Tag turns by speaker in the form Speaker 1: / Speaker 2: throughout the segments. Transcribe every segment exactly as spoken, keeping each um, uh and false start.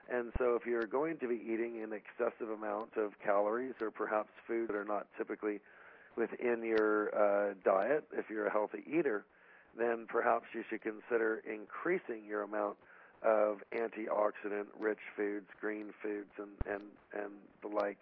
Speaker 1: And so if you're going to be eating an excessive amount of calories or perhaps foods that are not typically within your uh, diet, if you're a healthy eater, then perhaps you should consider increasing your amount of antioxidant-rich foods, green foods, and, and, and the like,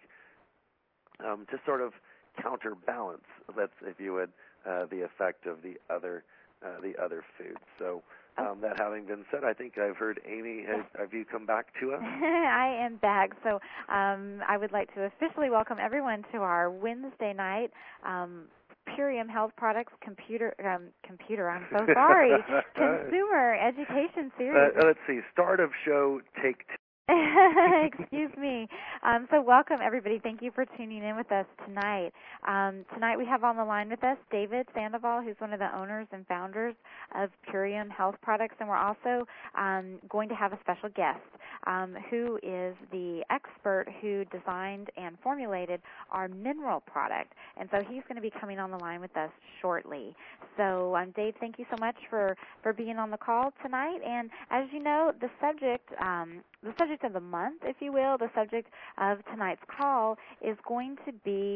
Speaker 1: um, to sort of counterbalance, let's, if you would, uh, the effect of the other uh, the other foods. So um, that having been said, I think I've heard Amy. Has, have you come back to us?
Speaker 2: I am back. So um, I would like to officially welcome everyone to our Wednesday night um, Purium Health Products computer um, computer. I'm so sorry. Consumer Education Series.
Speaker 1: Uh, let's see. Start of show. Take two.
Speaker 2: Excuse me. Um, so welcome, everybody. Thank you for tuning in with us tonight. Um, tonight we have on the line with us David Sandoval, who's one of the owners and founders of Purium Health Products, and we're also um, going to have a special guest um, who is the expert who designed and formulated our mineral product, and so he's going to be coming on the line with us shortly. So, um, Dave, thank you so much for, for being on the call tonight, and as you know, the subject um, the subject of the month, if you will, the subject of tonight's call is going to be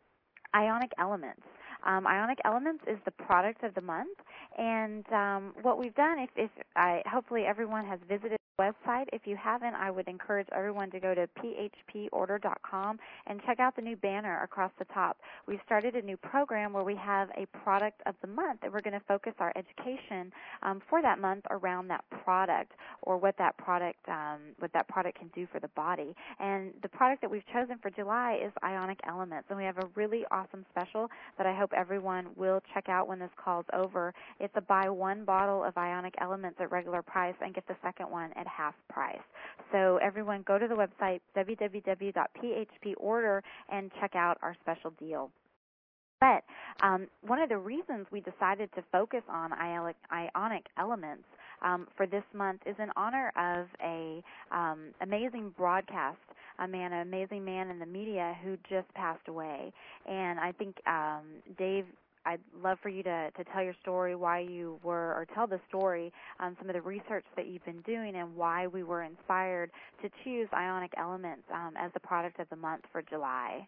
Speaker 2: ionic elements. Um, ionic elements is the product of the month, and um, what we've done, if, if I, hopefully everyone has visited the website. If you haven't, I would encourage everyone to go to p h p order dot com and check out the new banner across the top. We've started a new program where we have a product of the month, and we're going to focus our education um, for that month around that product or what that product um, what that product can do for the body. And the product that we've chosen for July is ionic elements, and we have a really awesome special that I hope everyone will check out when this call's over. It's a buy one bottle of ionic elements at regular price and get the second one at half price. So everyone go to the website w w w dot p h p order and check out our special deal. But um, one of the reasons we decided to focus on ionic, ionic elements um, for this month is in honor of a um, amazing broadcast, a man, an amazing man in the media who just passed away. And I think, um, Dave, I'd love for you to, to tell your story, why you were, or tell the story, um, some of the research that you've been doing and why we were inspired to choose ionic elements um, as the product of the month for July.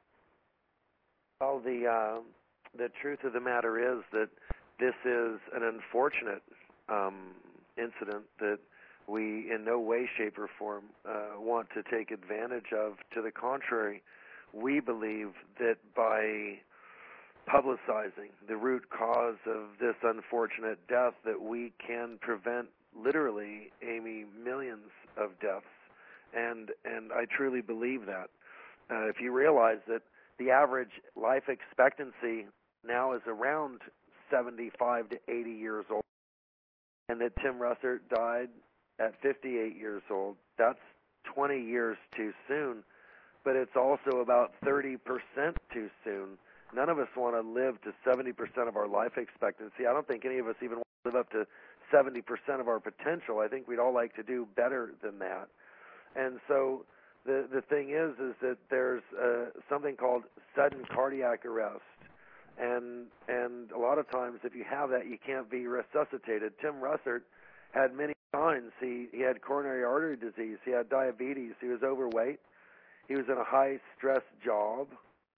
Speaker 1: Well, the uh, the truth of the matter is that this is an unfortunate um, incident that we in no way, shape, or form uh, want to take advantage of. To the contrary, we believe that by publicizing the root cause of this unfortunate death that we can prevent, literally, Amy, millions of deaths. And, and I truly believe that. Uh, if you realize that the average life expectancy now is around seventy-five to eighty years old, and that Tim Russert died at fifty-eight years old, that's twenty years too soon, but it's also about thirty percent too soon. None of us want to live to seventy percent of our life expectancy. I don't think any of us even want to live up to seventy percent of our potential. I think we'd all like to do better than that. And so the the thing is, is that there's uh, something called sudden cardiac arrest. And and a lot of times if you have that, you can't be resuscitated. Tim Russert had many signs. He, he had coronary artery disease. He had diabetes. He was overweight. He was in a high-stress job.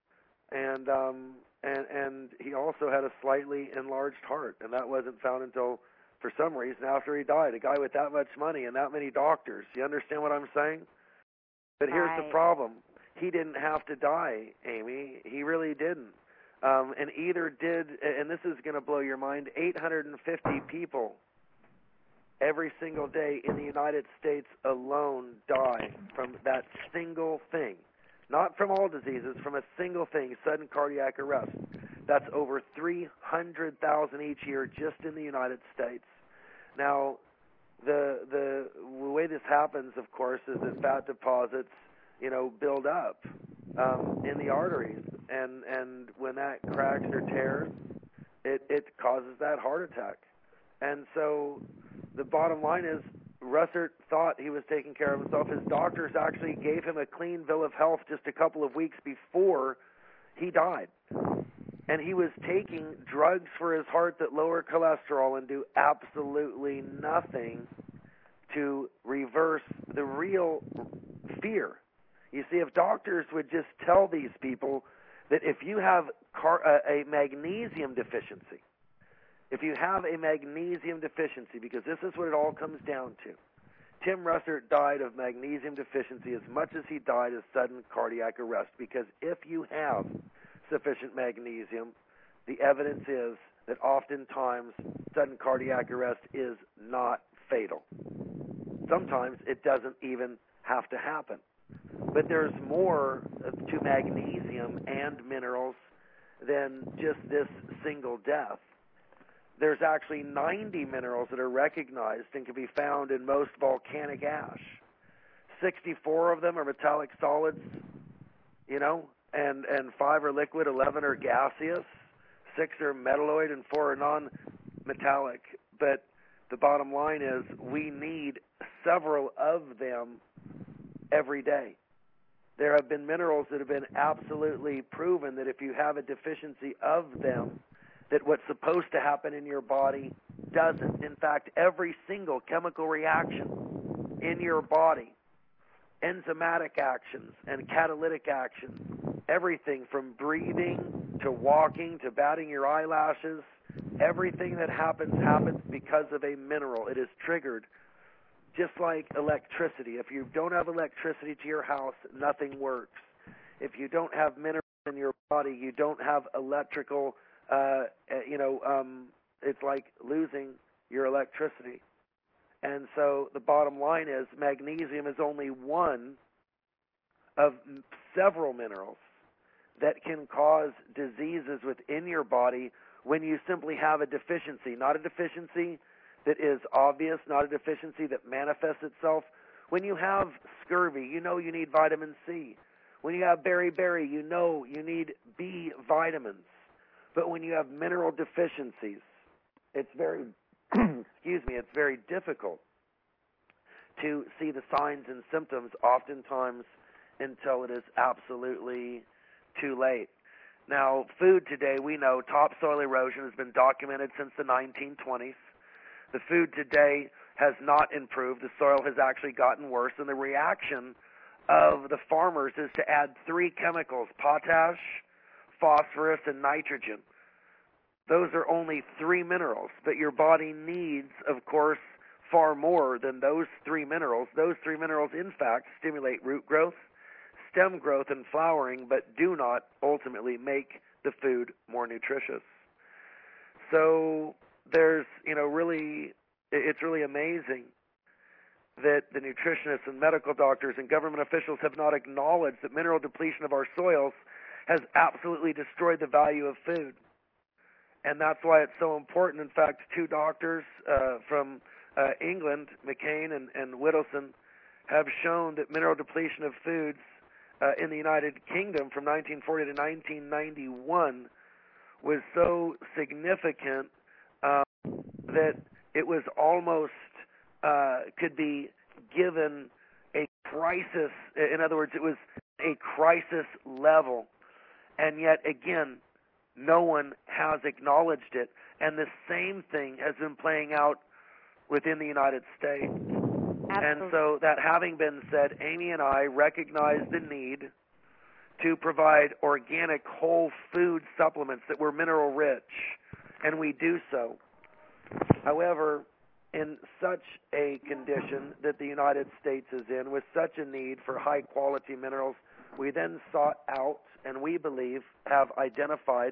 Speaker 1: And um, and and he also had a slightly enlarged heart, and that wasn't found until, for some reason, after he died. A guy with that much money and that many doctors. You understand what I'm saying? But here's
Speaker 2: right.
Speaker 1: the problem. He didn't have to die, Amy. He really didn't. Um, and either did, and this is going to blow your mind, eight hundred fifty people every single day in the United States alone die from that single thing. Not from all diseases, from a single thing, sudden cardiac arrest. That's over three hundred thousand each year just in the United States. Now, the the way this happens, of course, is that fat deposits, you know, build up um, in the arteries, and and when that cracks or tears, it it causes that heart attack. And so, the bottom line is, Russert thought he was taking care of himself. His doctors actually gave him a clean bill of health just a couple of weeks before he died. And he was taking drugs for his heart that lower cholesterol and do absolutely nothing to reverse the real fear. You see, if doctors would just tell these people that if you have car, uh, a magnesium deficiency, if you have a magnesium deficiency, because this is what it all comes down to. Tim Russert died of magnesium deficiency as much as he died of sudden cardiac arrest, because if you have sufficient magnesium, the evidence is that oftentimes sudden cardiac arrest is not fatal. Sometimes it doesn't even have to happen. But there's more to magnesium and minerals than just this single death. There's actually ninety minerals that are recognized and can be found in most volcanic ash. sixty-four of them are metallic solids, you know, and, and five are liquid, eleven are gaseous, six are metalloid, and four are non-metallic. But the bottom line is we need several of them every day. There have been minerals that have been absolutely proven that if you have a deficiency of them, that what's supposed to happen in your body doesn't. In fact, every single chemical reaction in your body, enzymatic actions and catalytic actions, everything from breathing to walking to batting your eyelashes, everything that happens happens because of a mineral. It is triggered just like electricity. If you don't have electricity to your house, nothing works. If you don't have minerals in your body, you don't have electrical Uh, you know, um, it's like losing your electricity. And so the bottom line is magnesium is only one of several minerals that can cause diseases within your body when you simply have a deficiency, not a deficiency that is obvious, not a deficiency that manifests itself. When you have scurvy, you know you need vitamin C. When you have beriberi, you know you need B vitamins. But when you have mineral deficiencies, it's very, excuse me, it's very difficult to see the signs and symptoms oftentimes until it is absolutely too late. Now, food today, we know topsoil erosion has been documented since the nineteen twenties. The food today has not improved. The soil has actually gotten worse, and the reaction of the farmers is to add three chemicals, potash, phosphorus, and nitrogen. Those are only three minerals, but your body needs, of course, far more than those three minerals. Those three minerals, in fact, stimulate root growth, stem growth, and flowering, but do not ultimately make the food more nutritious. So there's, you know, really, it's really amazing that the nutritionists and medical doctors and government officials have not acknowledged that mineral depletion of our soils has absolutely destroyed the value of food. And that's why it's so important. In fact, two doctors uh, from uh, England, McCain and, and Whittleson, have shown that mineral depletion of foods uh, in the United Kingdom from nineteen forty to nineteen ninety-one was so significant um, that it was almost uh, could be given a crisis. In other words, it was a crisis level. And yet, again, no one has acknowledged it. And the same thing has been playing out within the United States. Absolutely. And so that having been said, Amy and I recognize the need to provide organic whole food supplements that were mineral rich, and we do so. However, in such a condition that the United States is in, with such a need for high-quality minerals, we then sought out, and we believe have identified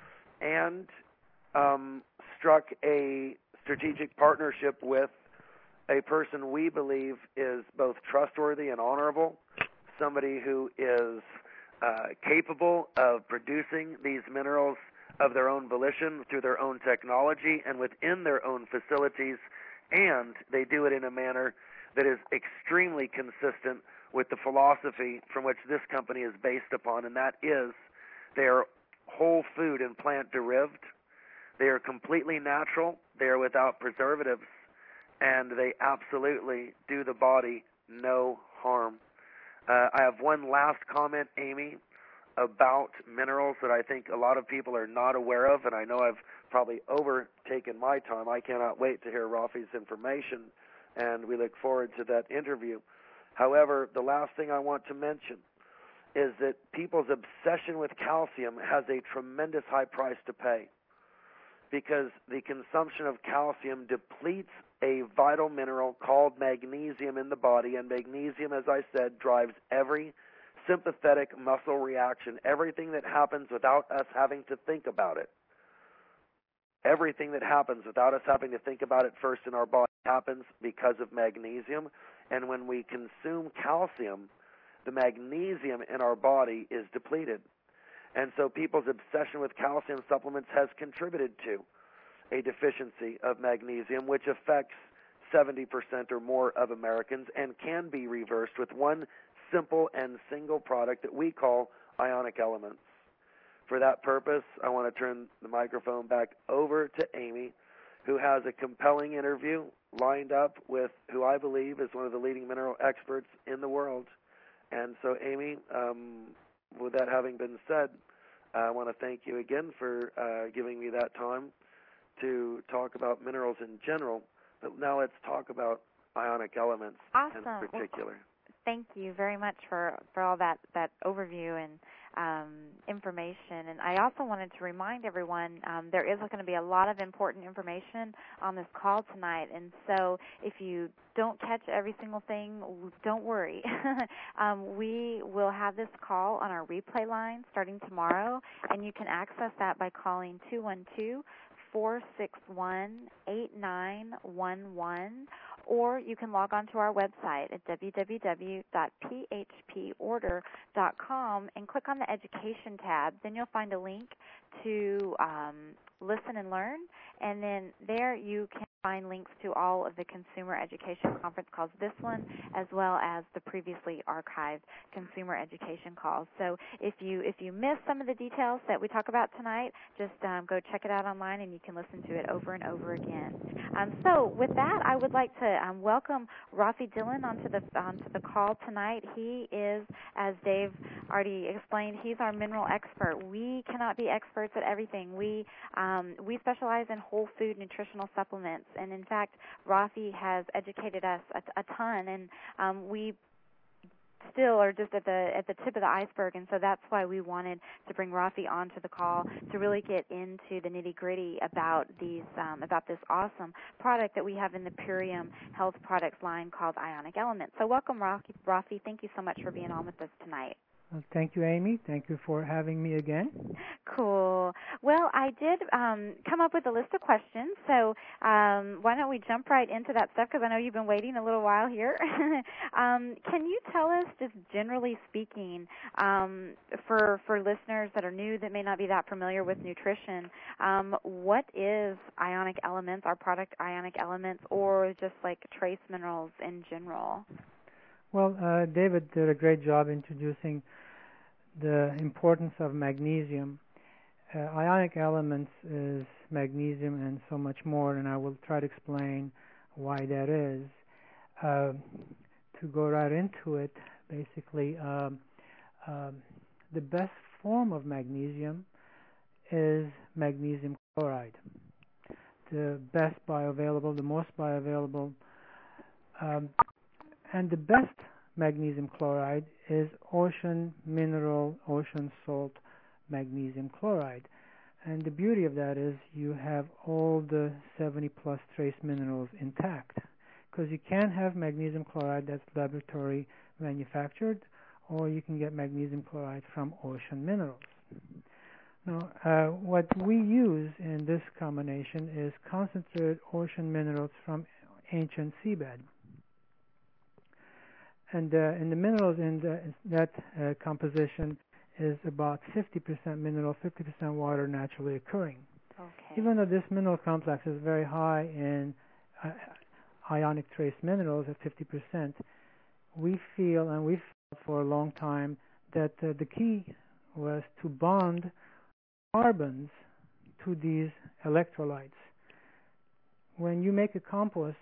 Speaker 1: and um, struck a strategic partnership with a person we believe is both trustworthy and honorable, somebody who is uh, capable of producing these minerals of their own volition through their own technology and within their own facilities, and they do it in a manner that is extremely consistent with the philosophy from which this company is based upon, and that is they are whole food and plant-derived. They are completely natural. They are without preservatives, and they absolutely do the body no harm. Uh, I have one last comment, Amy, about minerals that I think a lot of people are not aware of, and I know I've probably overtaken my time. I cannot wait to hear Rafi's information. and we look forward to that interview. However, the last thing I want to mention is that people's obsession with calcium has a tremendous high price to pay, because the consumption of calcium depletes a vital mineral called magnesium in the body, and magnesium, as I said, drives every sympathetic muscle reaction, everything that happens without us having to think about it. Everything that happens without us having to think about it first in our body happens because of magnesium, and when we consume calcium, the magnesium in our body is depleted. And so people's obsession with calcium supplements has contributed to a deficiency of magnesium, which affects seventy percent or more of Americans and can be reversed with one simple and single product that we call Ionic Elements. For that purpose, I want to turn the microphone back over to Amy, who has a compelling interview lined up with who I believe is one of the leading mineral experts in the world. And so, Amy, um, with that having been said, I want to thank you again for uh, giving me that time to talk about minerals in general. But now let's talk about ionic elements
Speaker 2: awesome.
Speaker 1: in particular.
Speaker 2: Well, thank you very much for, for all that, that overview and um, information. And I also wanted to remind everyone um, there is going to be a lot of important information on this call tonight. And so if you don't catch every single thing, don't worry. um, we will have this call on our replay line starting tomorrow, and you can access that by calling two one two, four six one, eight nine one one, or you can log on to our website at w w w dot p h p order dot com and click on the Education tab. Then you'll find a link to um, listen and learn, and then there you can find links to all of the consumer education conference calls, this one, as well as the previously archived consumer education calls. So if you if you miss some of the details that we talk about tonight, just um, go check it out online, and you can listen to it over and over again. Um, so with that, I would like to um, welcome Rafi Dillon onto the onto the call tonight. He is, as Dave already explained, he's our mineral expert. We cannot be experts at everything. We um, we specialize in whole food nutritional supplements. And in fact, Rafi has educated us a, a ton, and um, we still are just at the at the tip of the iceberg. And so that's why we wanted to bring Rafi onto the call to really get into the nitty gritty about these um, about this awesome product that we have in the Purium Health Products line called Ionic Elements. So welcome, Rafi. Rafi, thank you so much for being on with us tonight.
Speaker 3: Well, thank you, Amy. Thank you for having me again.
Speaker 2: Cool. Well, I did um, come up with a list of questions, so um, why don't we jump right into that stuff, because I know you've been waiting a little while here. um, can you tell us, just generally speaking, um, for, for listeners that are new that may not be that familiar with nutrition, um, what is Ionic Elements, our product Ionic Elements, or just like trace minerals in general?
Speaker 3: Well, uh, David did a great job introducing the importance of magnesium. Uh, Ionic Elements is magnesium and so much more, and I will try to explain why that is. Uh, to go right into it, basically, um, um, the best form of magnesium is magnesium chloride. The best bioavailable, the most bioavailable, um, and the best magnesium chloride is ocean mineral, ocean salt magnesium chloride. And the beauty of that is you have all the seventy plus trace minerals intact, because you can have magnesium chloride that's laboratory manufactured, or you can get magnesium chloride from ocean minerals. Now, uh, what we use in this combination is concentrated ocean minerals from ancient seabed. And, uh, and the minerals in the, that uh, composition is about fifty percent mineral, fifty percent water naturally occurring.
Speaker 2: Okay.
Speaker 3: Even though this mineral complex is very high in uh, ionic trace minerals at fifty percent, we feel, and we've felt for a long time, that uh, the key was to bond carbons to these electrolytes. When you make a compost,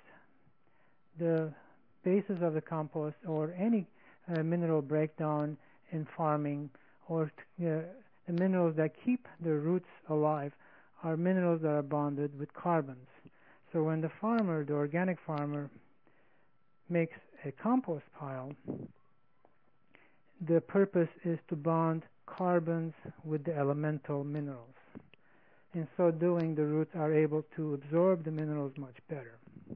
Speaker 3: the basis of the compost, or any uh, mineral breakdown in farming, or uh, the minerals that keep the roots alive, are minerals that are bonded with carbons. So when the farmer, the organic farmer, makes a compost pile, the purpose is to bond carbons with the elemental minerals. In so doing, the roots are able to absorb the minerals much better.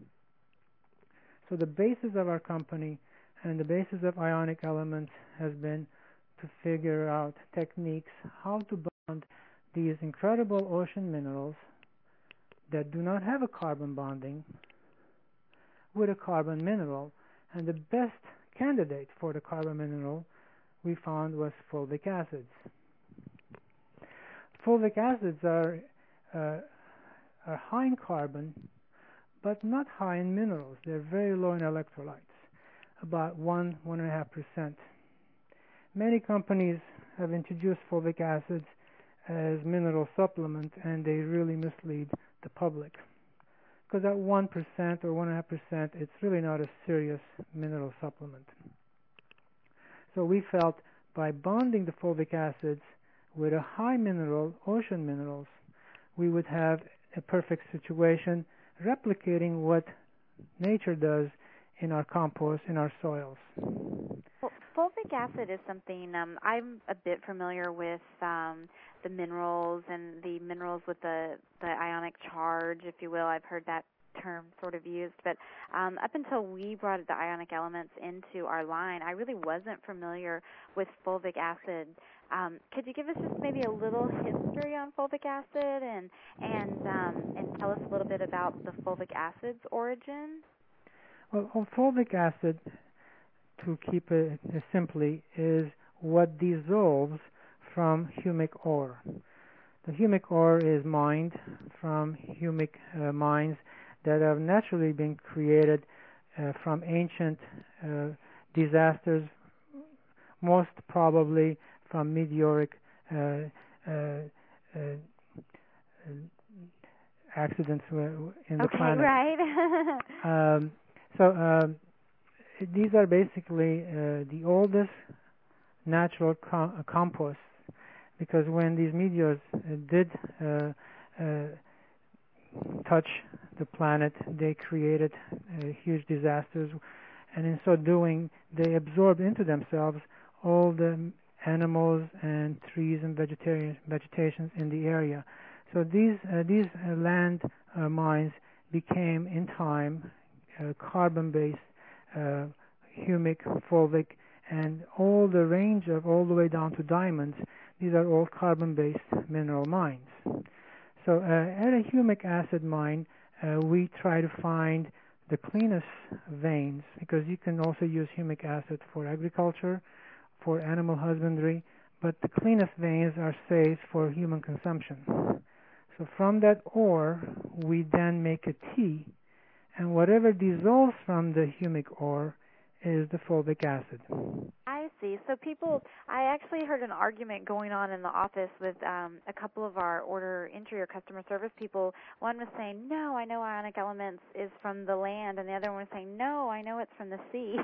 Speaker 3: So the basis of our company and the basis of Ionic Elements has been to figure out techniques how to bond these incredible ocean minerals that do not have a carbon bonding with a carbon mineral. And the best candidate for the carbon mineral we found was fulvic acids. Fulvic acids are, uh, are high in carbon, but not high in minerals. They're very low in electrolytes, about one, one and a half percent. Many companies have introduced fulvic acids as mineral supplement, and they really mislead the public. Because at one percent or one and a half percent, it's really not a serious mineral supplement. So we felt by bonding the fulvic acids with a high mineral, ocean minerals, we would have a perfect situation replicating what nature does in our compost, in our soils.
Speaker 2: Well, fulvic acid is something um, I'm a bit familiar with um, the minerals and the minerals with the, the ionic charge, if you will. I've heard that term sort of used, but um, up until we brought the Ionic Elements into our line, I really wasn't familiar with fulvic acid. Um, could you give us just maybe a little history on fulvic acid and and um, and tell us a little bit about the fulvic acid's origin?
Speaker 3: Well, well fulvic acid, to keep it simply, is what dissolves from humic ore. The humic ore is mined from humic uh, mines that have naturally been created uh, from ancient uh, disasters, most probably from meteoric uh, uh, uh, accidents in the
Speaker 2: okay,
Speaker 3: planet.
Speaker 2: Okay,
Speaker 3: right. um, so um, these are basically uh, the oldest natural com- composts, because when these meteors uh, did uh, uh, touch the planet, they created uh, huge disasters, and in so doing, they absorbed into themselves all the animals and trees and vegetarian vegetations in the area. So these uh, these uh, land uh, mines became, in time, uh, carbon-based, uh, humic, fulvic, and all the range of all the way down to diamonds. These are all carbon-based mineral mines. So uh, at a humic acid mine, uh, we try to find the cleanest veins, because you can also use humic acid for agriculture, for animal husbandry, but the cleanest veins are safe for human consumption. So from that ore, we then make a tea, and whatever dissolves from the humic ore is the fulvic acid.
Speaker 2: I see. So people, I actually heard an argument going on in the office with um, a couple of our order entry or customer service people. One was saying, no, I know Ionic Elements is from the land, and the other one was saying, no, I know it's from the sea.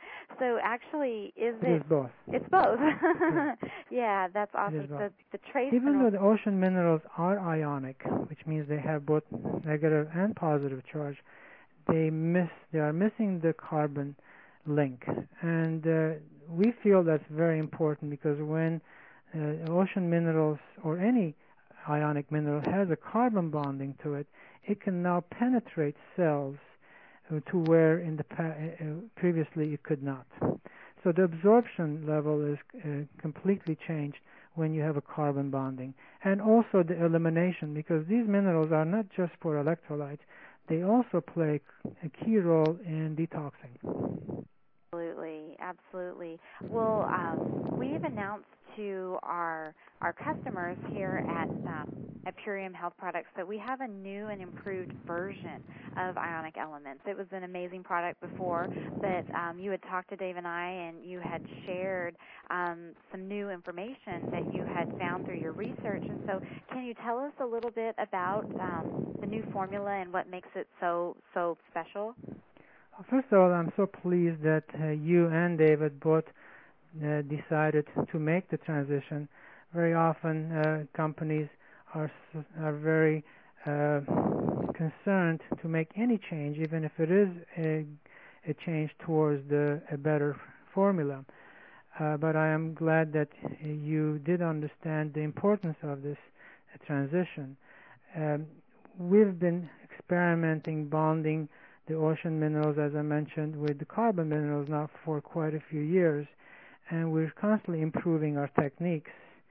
Speaker 2: So actually, is it?
Speaker 3: It is both.
Speaker 2: It's both.
Speaker 3: Yeah.
Speaker 2: Yeah, that's awesome.
Speaker 3: both.
Speaker 2: So the trace
Speaker 3: Even
Speaker 2: minerals,
Speaker 3: though the ocean minerals are ionic, which means they have both negative and positive charge, they miss. They are missing the carbon link, and uh, we feel that's very important, because when uh, ocean minerals or any ionic mineral has a carbon bonding to it, it can now penetrate cells uh, to where in the pa- uh, previously it could not. So the absorption level is uh, completely changed when you have a carbon bonding, and also the elimination, because these minerals are not just for electrolytes, they also play a key role in detoxing.
Speaker 2: Absolutely, absolutely. Well, um, we've announced to our our customers here at um, at Purium Health Products that we have a new and improved version of Ionic Elements. It was an amazing product before, but um, you had talked to Dave and I, and you had shared um, some new information that you had found through your research. And so, can you tell us a little bit about um, the new formula and what makes it so so special?
Speaker 3: First of all, I'm so pleased that uh, you and David both uh, decided to make the transition. Very often, uh, companies are are very uh, concerned to make any change, even if it is a, a change towards the, a better formula. Uh, but I am glad that you did understand the importance of this uh, transition. Um, we've been experimenting bonding the ocean minerals, as I mentioned, with the carbon minerals now for quite a few years, and we're constantly improving our techniques.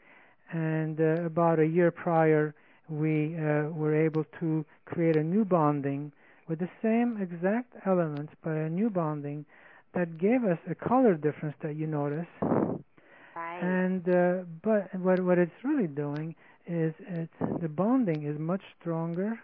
Speaker 3: And uh, about a year prior, we uh, were able to create a new bonding with the same exact elements, but a new bonding that gave us a color difference that you notice.
Speaker 2: Right.
Speaker 3: And uh, but what what it's really doing is it's, the bonding is much stronger,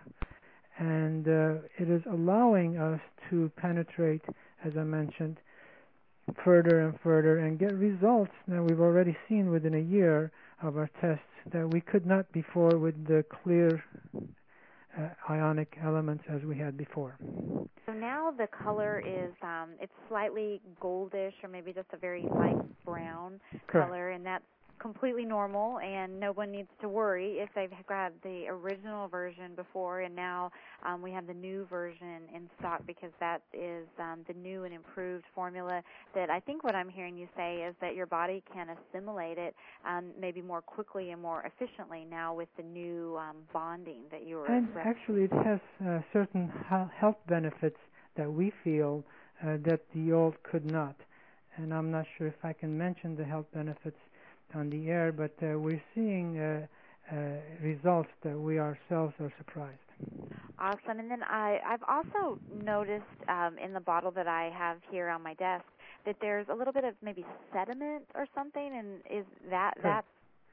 Speaker 3: and uh, it is allowing us to penetrate, as I mentioned, further and further and get results that we've already seen within a year of our tests that we could not before with the clear uh, ionic elements as we had before.
Speaker 2: So now the color is um, it's slightly goldish or maybe just a very light brown
Speaker 3: Correct.
Speaker 2: color, and that's completely normal, and no one needs to worry if they've grabbed the original version before, and now um, we have the new version in stock because that is um, the new and improved formula that I think what I'm hearing you say is that your body can assimilate it um, maybe more quickly and more efficiently now with the new um, bonding that you were
Speaker 3: And
Speaker 2: referencing.
Speaker 3: actually it has uh, certain health benefits that we feel uh, that the old could not. And I'm not sure if I can mention the health benefits on the air, but uh, we're seeing uh, uh, results that we ourselves are surprised.
Speaker 2: Awesome. And then I, I've also noticed um, in the bottle that I have here on my desk that there's a little bit of maybe sediment or something, and is that
Speaker 3: Correct.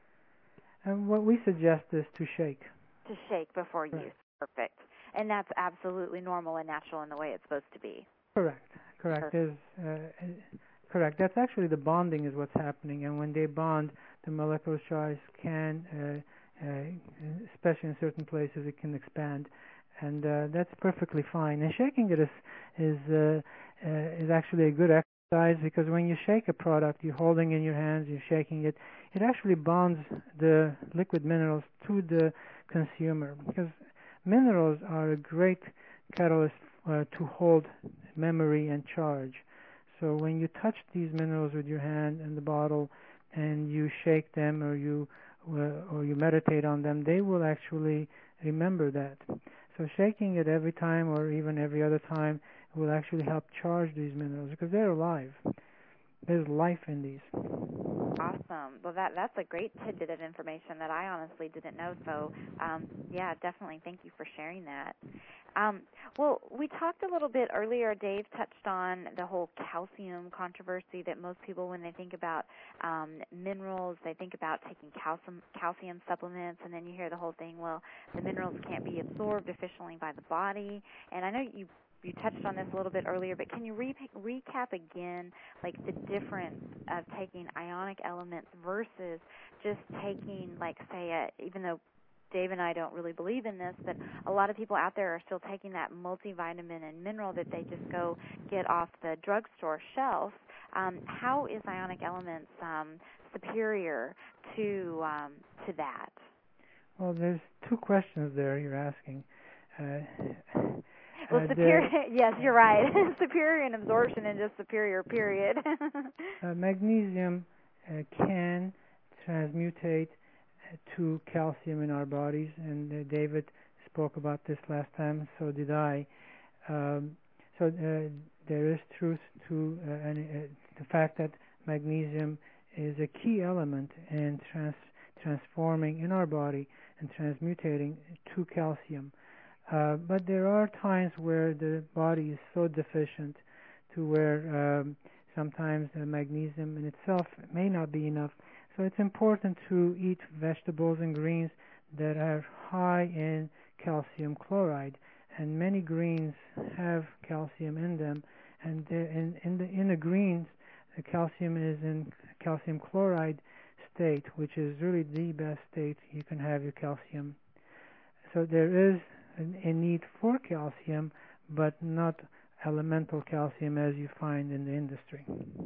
Speaker 2: that
Speaker 3: And what we suggest is to shake.
Speaker 2: to shake before
Speaker 3: Correct.
Speaker 2: use? Perfect. And that's absolutely normal and natural in the way it's supposed to be.
Speaker 3: Correct. Correct. Is uh, correct. That's actually the bonding is what's happening, and when they bond, the molecular size can, uh, uh, especially in certain places, it can expand, and uh, that's perfectly fine. And shaking it is is uh, uh, is actually a good exercise because when you shake a product, you're holding in your hands, you're shaking it, it actually bonds the liquid minerals to the consumer because minerals are a great catalyst uh, to hold memory and charge. So when you touch these minerals with your hand in the bottle and you shake them or you uh, or you meditate on them, they will actually remember that. So shaking it every time or even every other time will actually help charge these minerals because they're alive. There's life in these.
Speaker 2: Awesome. Well, that that's a great tidbit of information that I honestly didn't know. So, um, yeah, definitely thank you for sharing that. Um, well, we talked a little bit earlier. Dave touched on the whole calcium controversy that most people, when they think about um, minerals, they think about taking calcium calcium supplements, and then you hear the whole thing, well, the minerals can't be absorbed efficiently by the body. And I know you You touched on this a little bit earlier, but can you re- recap again, like the difference of taking ionic elements versus just taking, like, say, a, even though Dave and I don't really believe in this, but a lot of people out there are still taking that multivitamin and mineral that they just go get off the drugstore shelf. Um, how is ionic elements um, superior to um, to that?
Speaker 3: Well, there's two questions there you're asking. Uh,
Speaker 2: Well,
Speaker 3: uh,
Speaker 2: superior,
Speaker 3: the,
Speaker 2: yes, you're right. Superior in absorption and just superior, period.
Speaker 3: uh, magnesium uh, can transmutate to calcium in our bodies, and uh, David spoke about this last time, so did I. Um, so uh, there is truth to uh, and, uh, the fact that magnesium is a key element in trans- transforming in our body and transmutating to calcium. Uh, but there are times where the body is so deficient to where um, sometimes the magnesium in itself may not be enough. So it's important to eat vegetables and greens that are high in calcium chloride, and many greens have calcium in them. And the, in, in the in the greens, the calcium is in calcium chloride state, which is really the best state you can have your calcium. So there is a need for calcium, but not elemental calcium as you find in the industry.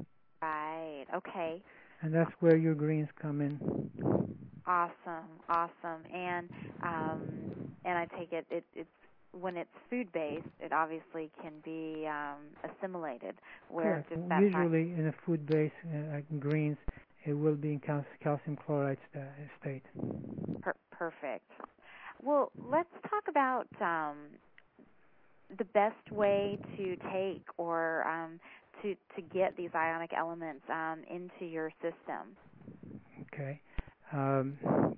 Speaker 2: Right. Okay.
Speaker 3: And that's where your greens come in.
Speaker 2: Awesome. Awesome. And um, and I take it, it it's when it's food-based, it obviously can be um, assimilated. Where
Speaker 3: Correct.
Speaker 2: just that
Speaker 3: Usually in a food-based uh, like greens, it will be in cal- calcium chloride sta- state.
Speaker 2: Per- perfect. Well, let's talk about um, the best way to take or um, to to get these ionic elements um, into your system.
Speaker 3: Okay. Um,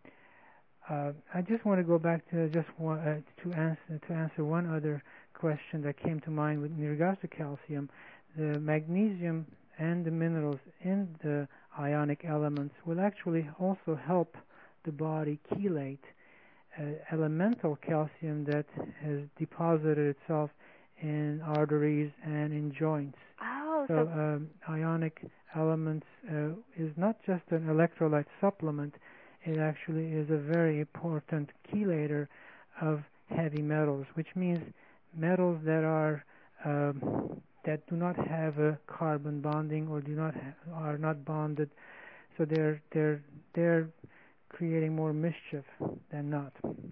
Speaker 3: uh, I just want to go back to just one, uh, to answer to answer one other question that came to mind with in regards to calcium. The magnesium and the minerals in the ionic elements will actually also help the body chelate uh, elemental calcium that has deposited itself in arteries and in joints.
Speaker 2: Oh,
Speaker 3: so
Speaker 2: so
Speaker 3: um, ionic elements uh, is not just an electrolyte supplement. It actually is a very important chelator of heavy metals, which means metals that are um, that do not have a carbon bonding or do not ha- are not bonded. So they're they're they're creating more mischief than not.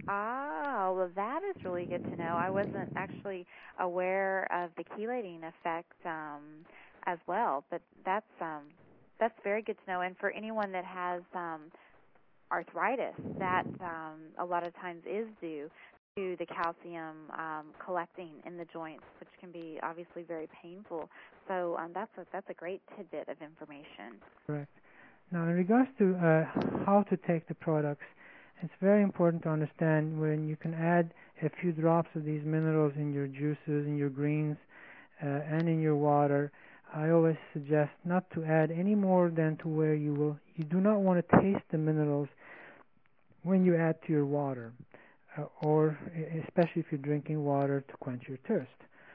Speaker 2: Ah, well, that is really good to know. I wasn't actually aware of the chelating effect um, as well, but that's um, that's very good to know. And for anyone that has um, arthritis, that um, a lot of times is due to the calcium um, collecting in the joints, which can be obviously very painful. So um, that's a, that's a great tidbit of information.
Speaker 3: Correct. Now, in regards to uh, how to take the products, it's very important to understand when you can add a few drops of these minerals in your juices, in your greens, uh, and in your water. I always suggest not to add any more than to where you will. You do not want to taste the minerals when you add to your water, uh, or especially if you're drinking water to quench your thirst.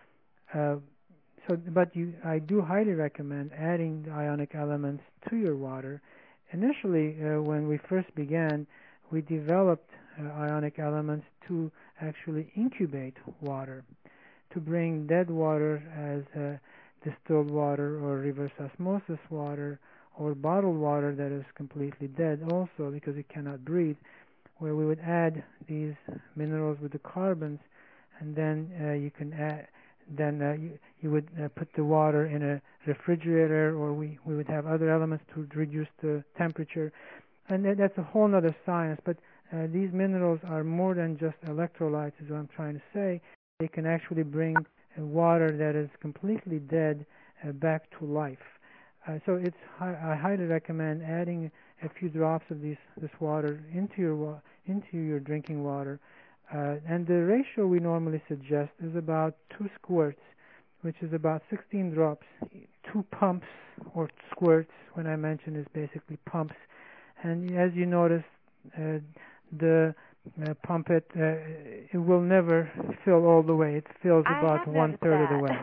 Speaker 3: Uh, so, but you, I do highly recommend adding the ionic elements to your water. Initially, uh, when we first began, we developed uh, ionic elements to actually incubate water, to bring dead water as uh, distilled water or reverse osmosis water or bottled water that is completely dead also because it cannot breathe, where we would add these minerals with the carbons, and then uh, you can add, then uh, you, you would uh, put the water in a refrigerator, or we, we would have other elements to reduce the temperature. And that's a whole other science, but uh, these minerals are more than just electrolytes, is what I'm trying to say. They can actually bring uh, water that is completely dead uh, back to life. Uh, so it's I highly recommend adding a few drops of these, this water into your wa- into your drinking water. Uh, and the ratio we normally suggest is about two squirts, which is about sixteen drops. Two pumps or squirts, when I mention, is basically pumps. And as you notice, uh, the uh, pump it, uh, it will never fill all the way. It fills
Speaker 2: I
Speaker 3: about
Speaker 2: have
Speaker 3: one third of the way.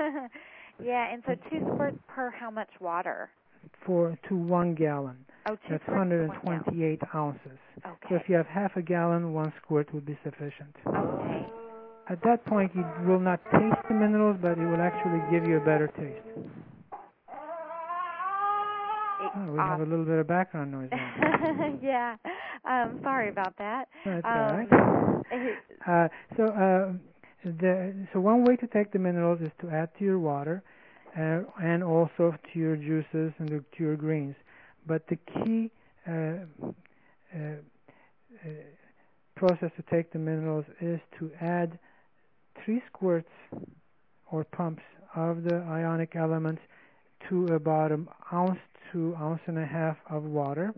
Speaker 2: Yeah, and so two squirts per how much water?
Speaker 3: For to one gallon.
Speaker 2: Oh, two
Speaker 3: That's
Speaker 2: squirts
Speaker 3: one hundred
Speaker 2: per one
Speaker 3: twenty-eight ounces.
Speaker 2: gallon. Okay.
Speaker 3: So if you have half a gallon, one squirt would be sufficient.
Speaker 2: Okay.
Speaker 3: At that point, you will not taste the minerals, but it will actually give you a better taste. Oh, we have a little bit of background noise now.
Speaker 2: Yeah. Um, sorry about that.
Speaker 3: That's
Speaker 2: um,
Speaker 3: all right. uh, so, uh, the, so one way to take the minerals is to add to your water, uh, and also to your juices and to your greens. But the key uh, uh, uh, process to take the minerals is to add three squirts or pumps of the ionic elements to about an ounce to ounce and a half of water,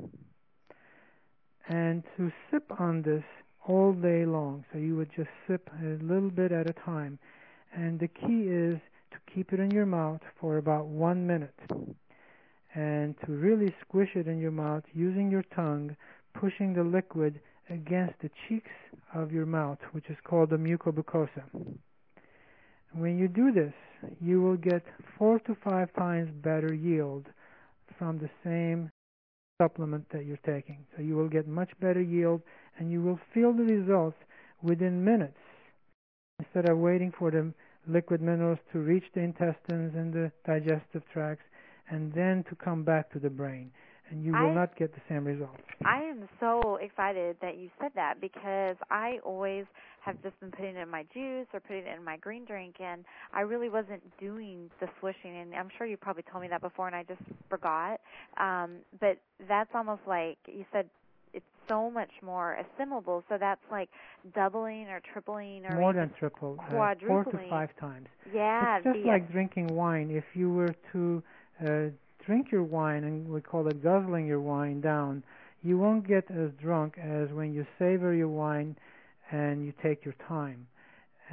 Speaker 3: and to sip on this all day long. So you would just sip a little bit at a time. And the key is to keep it in your mouth for about one minute and to really squish it in your mouth using your tongue, pushing the liquid against the cheeks of your mouth, which is called the mucomucosa. When you do this, you will get four to five times better yield from the same supplement that you're taking. So you will get much better yield, and you will feel the results within minutes instead of waiting for the liquid minerals to reach the intestines and the digestive tracts and then to come back to the brain. and you
Speaker 2: I,
Speaker 3: will not get the same results.
Speaker 2: I am so excited that you said that because I always have just been putting it in my juice or putting it in my green drink, and I really wasn't doing the swishing. And I'm sure you probably told me that before, and I just forgot. Um, but that's almost like you said. It's so much more assimilable. So that's like doubling or tripling or
Speaker 3: more
Speaker 2: even
Speaker 3: than triple,
Speaker 2: quadrupling.
Speaker 3: Uh, four to five times.
Speaker 2: Yeah,
Speaker 3: it's just
Speaker 2: the,
Speaker 3: like drinking wine. If you were to uh, drink your wine, and we call it guzzling your wine down, you won't get as drunk as when you savor your wine and you take your time. Uh,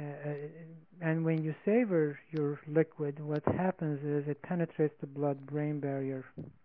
Speaker 3: and when you savor your liquid, what happens is it penetrates the blood-brain barrier.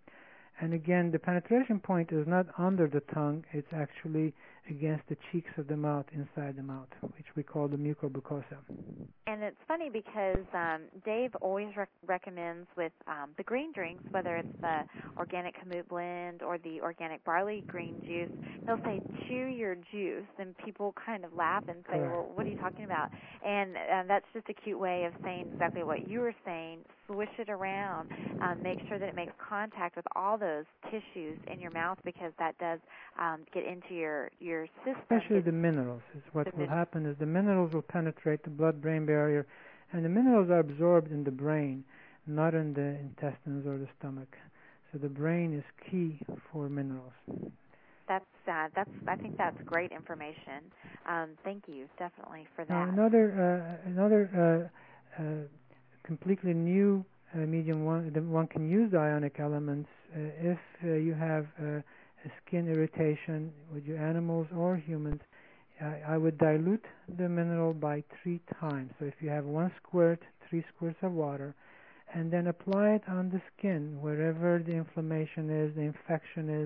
Speaker 3: And again, the penetration point is not under the tongue, it's actually against the cheeks of the mouth, inside the mouth, which we call the mucobuccosa.
Speaker 2: And it's funny because um, Dave always rec- recommends with um, the green drinks, whether it's the organic Kamut blend or the organic barley green juice, he'll say, chew your juice, and people kind of laugh and say,
Speaker 3: Correct.
Speaker 2: well, what are you talking about? And uh, that's just a cute way of saying exactly what you were saying. Swish it around. Um, make sure that it makes contact with all those tissues in your mouth because that does um, get into your, your system.
Speaker 3: Especially
Speaker 2: it's,
Speaker 3: the minerals. Is what will
Speaker 2: min-
Speaker 3: happen is the minerals will penetrate the blood-brain barrier, and the minerals are absorbed in the brain, not in the intestines or the stomach. So the brain is key for minerals.
Speaker 2: That's uh, that's. I think that's great information. Um, thank you, definitely for that.
Speaker 3: Now another uh, another uh, uh, completely new uh, medium one that one can use the ionic elements uh, if uh, you have uh, a skin irritation with your animals or humans. I, I would dilute the mineral by three times. So if you have one squirt, three squirts of water, and then apply it on the skin wherever the inflammation is, the infection is,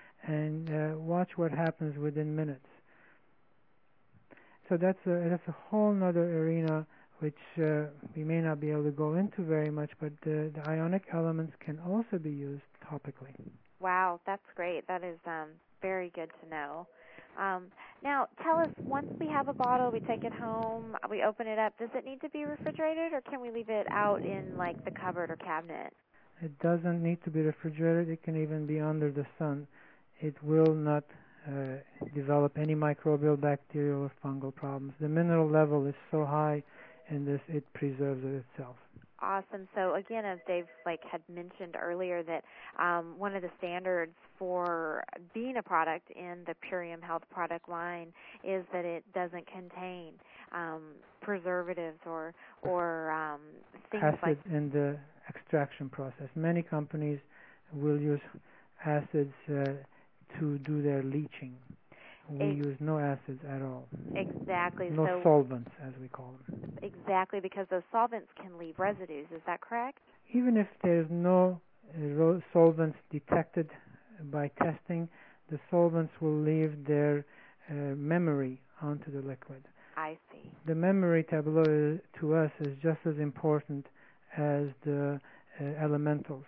Speaker 3: and uh, watch what happens within minutes. So that's a, that's a whole other arena which uh, we may not be able to go into very much, but the, the ionic elements can also be used topically.
Speaker 2: Wow, that's great. That is um, very good to know. Um, now, tell us, once we have a bottle, we take it home, we open it up, does it need to be refrigerated, or can we leave it out in, like, the cupboard or cabinet?
Speaker 3: It doesn't need to be refrigerated. It can even be under the sun. It will not uh, develop any microbial, bacterial, or fungal problems. The mineral level is so high in this, it preserves it itself.
Speaker 2: Awesome. So again, as Dave like had mentioned earlier, that um, one of the standards for being a product in the Purium Health product line is that it doesn't contain um, preservatives or or um, things
Speaker 3: acid
Speaker 2: like
Speaker 3: in the extraction process. Many companies will use acids uh, to do their leaching. We
Speaker 2: Ex-
Speaker 3: use no acids at all.
Speaker 2: Exactly.
Speaker 3: No
Speaker 2: so
Speaker 3: solvents, as we call them.
Speaker 2: Exactly, because those solvents can leave residues. Is that correct?
Speaker 3: Even if there's no uh, ro- solvents detected by testing, the solvents will leave their uh, memory onto the liquid.
Speaker 2: I see.
Speaker 3: The memory tableau to us is just as important as the uh, elementals.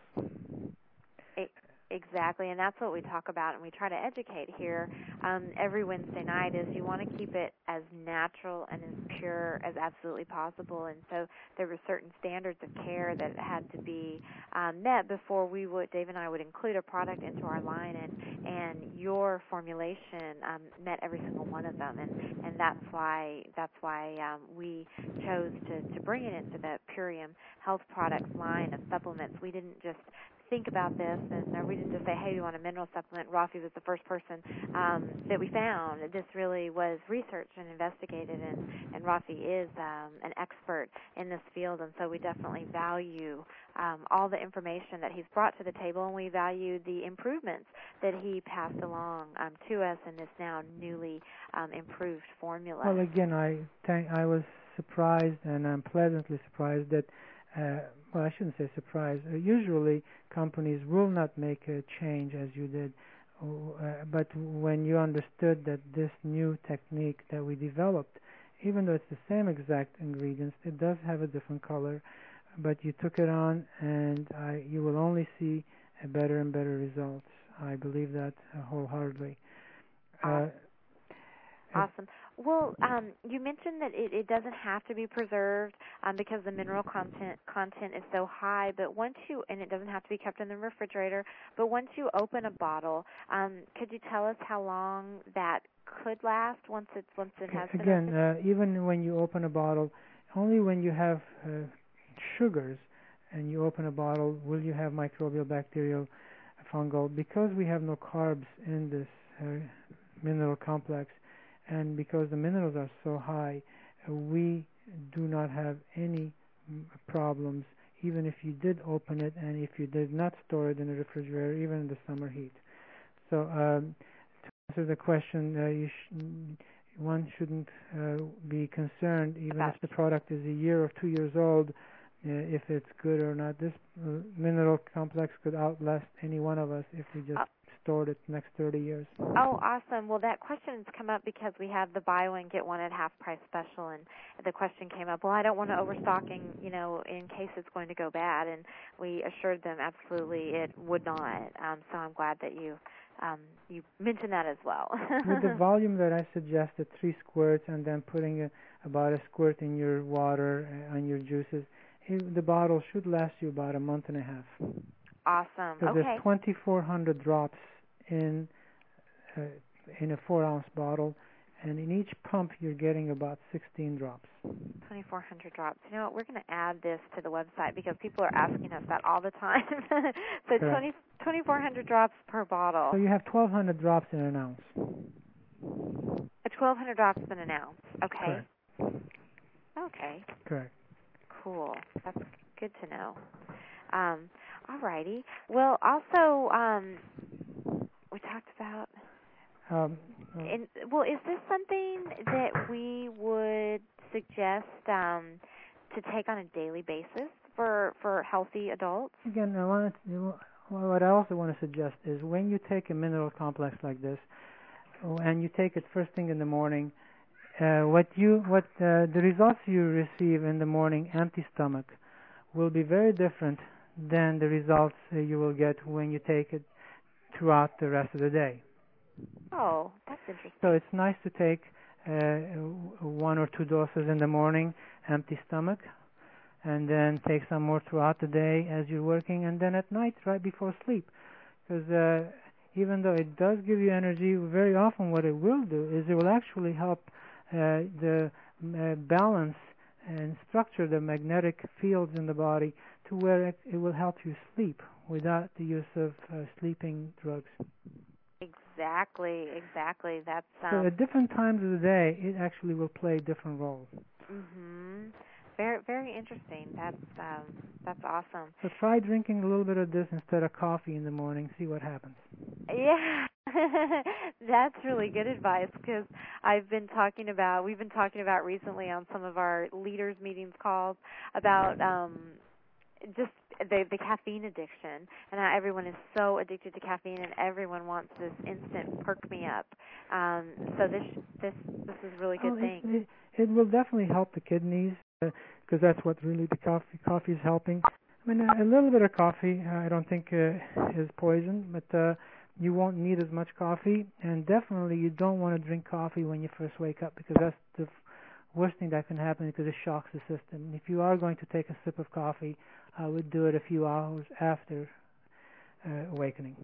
Speaker 2: It, exactly, and that's what we talk about, and we try to educate here um, every Wednesday night. Is you want to keep it as natural and as pure as absolutely possible, and so there were certain standards of care that had to be um, met before we would, Dave and I would include a product into our line, and and your formulation um, met every single one of them, and and that's why that's why um, we chose to to bring it into the Purium Health Products line of supplements. We didn't just think about this, and or we didn't just say, hey, we want a mineral supplement. Rafi was the first person um, that we found. This really was researched and investigated, and, and Rafi is um, an expert in this field, and so we definitely value um, all the information that he's brought to the table, and we value the improvements that he passed along um, to us in this now newly um, improved formula.
Speaker 3: Well, again, I thank, I was surprised, and I'm pleasantly surprised that Uh, well, I shouldn't say surprise. Uh, usually, companies will not make a change as you did, uh, but when you understood that this new technique that we developed, even though it's the same exact ingredients, it does have a different color, but you took it on, and I, you will only see a better and better results. I believe that uh, wholeheartedly. Uh,
Speaker 2: Awesome. Well, um, you mentioned that it, it doesn't have to be preserved um, because the mineral content content is so high. But once you and it doesn't have to be kept in the refrigerator. But once you open a bottle, um, could you tell us how long that could last once it's once it has been
Speaker 3: Again,
Speaker 2: opened?
Speaker 3: uh, even when you open a bottle, only when you have uh, sugars and you open a bottle will you have microbial, bacterial, fungal. Because we have no carbs in this uh, mineral complex, and because the minerals are so high, uh, we do not have any mm, problems, even if you did open it and if you did not store it in the refrigerator, even in the summer heat. So um, to answer the question, uh, you sh- one shouldn't uh, be concerned, even if the product is a year or two years old, uh, if it's good or not. This uh, mineral complex could outlast any one of us if we just
Speaker 2: Uh,
Speaker 3: stored it the next thirty years.
Speaker 2: Oh, awesome. Well, that question has come up because we have the buy one, get one at half price special, and the question came up, well, I don't want to overstocking, you know, in case it's going to go bad, and we assured them absolutely it would not. Um, so I'm glad that you um, you mentioned that as well.
Speaker 3: With the volume that I suggested, three squirts, and then putting a, about a squirt in your water uh, on your juices, it, the bottle should last you about a month and a half.
Speaker 2: Awesome.
Speaker 3: So
Speaker 2: Okay.
Speaker 3: there's twenty-four hundred drops in uh, in a four ounce bottle, and in each pump you're getting about sixteen drops.
Speaker 2: twenty-four hundred drops. You know what? We're going to add this to the website because people are asking us that all the time. So twenty, twenty-four hundred drops per bottle.
Speaker 3: So you have twelve hundred drops in an ounce.
Speaker 2: twelve hundred drops in an ounce. Okay.
Speaker 3: Correct.
Speaker 2: Okay.
Speaker 3: Correct.
Speaker 2: Cool. That's good to know. Um, all righty. Well, also, um, we talked about.
Speaker 3: Um, uh,
Speaker 2: And, well, is this something that we would suggest um, to take on a daily basis for for healthy adults?
Speaker 3: Again, I want to, what I also want to suggest is when you take a mineral complex like this, and you take it first thing in the morning, uh, what you what uh, the results you receive in the morning, empty stomach, will be very different than the results uh, you will get when you take it throughout the rest of the day.
Speaker 2: Oh, that's interesting.
Speaker 3: So it's nice to take uh, one or two doses in the morning, empty stomach, and then take some more throughout the day as you're working, and then at night, right before sleep. Because uh, even though it does give you energy, very often what it will do is it will actually help uh, the uh, balance and structure the magnetic fields in the body to where it, it will help you sleep without the use of uh, sleeping drugs.
Speaker 2: Exactly, exactly. That's um,
Speaker 3: so at different times of the day, it actually will play different roles.
Speaker 2: Mhm. Very, very interesting. That's um, that's awesome.
Speaker 3: So try drinking a little bit of this instead of coffee in the morning. See what happens.
Speaker 2: Yeah, that's really good advice because I've been talking about, we've been talking about recently on some of our leaders meetings calls about um, just the, the caffeine addiction, and how everyone is so addicted to caffeine, and everyone wants this instant perk me up. Um, so this this this is a really good
Speaker 3: well,
Speaker 2: thing.
Speaker 3: It, it, it will definitely help the kidneys because uh, that's what really the coffee coffee is helping. I mean, a, a little bit of coffee, uh, I don't think uh, is poison, but uh, you won't need as much coffee, and definitely you don't want to drink coffee when you first wake up because that's the f- worst thing that can happen because it shocks the system. If you are going to take a sip of coffee, I would do it a few hours after uh, awakening.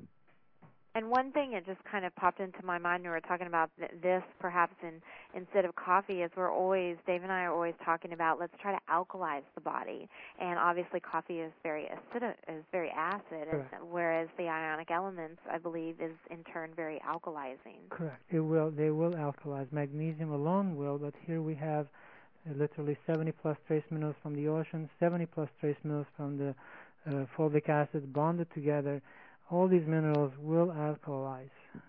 Speaker 2: And one thing that just kind of popped into my mind when we were talking about th- this, perhaps in, instead of coffee, is we're always, Dave and I are always talking about let's try to alkalize the body. And obviously, coffee is very acidic, is very acid, and, whereas the ionic elements, I believe, is in turn very alkalizing.
Speaker 3: Correct. It will. They will alkalize. Magnesium alone will, but here we have uh, literally seventy plus trace minerals from the ocean, seventy plus trace minerals from the uh, fulvic acid bonded together. All these minerals will alkalize.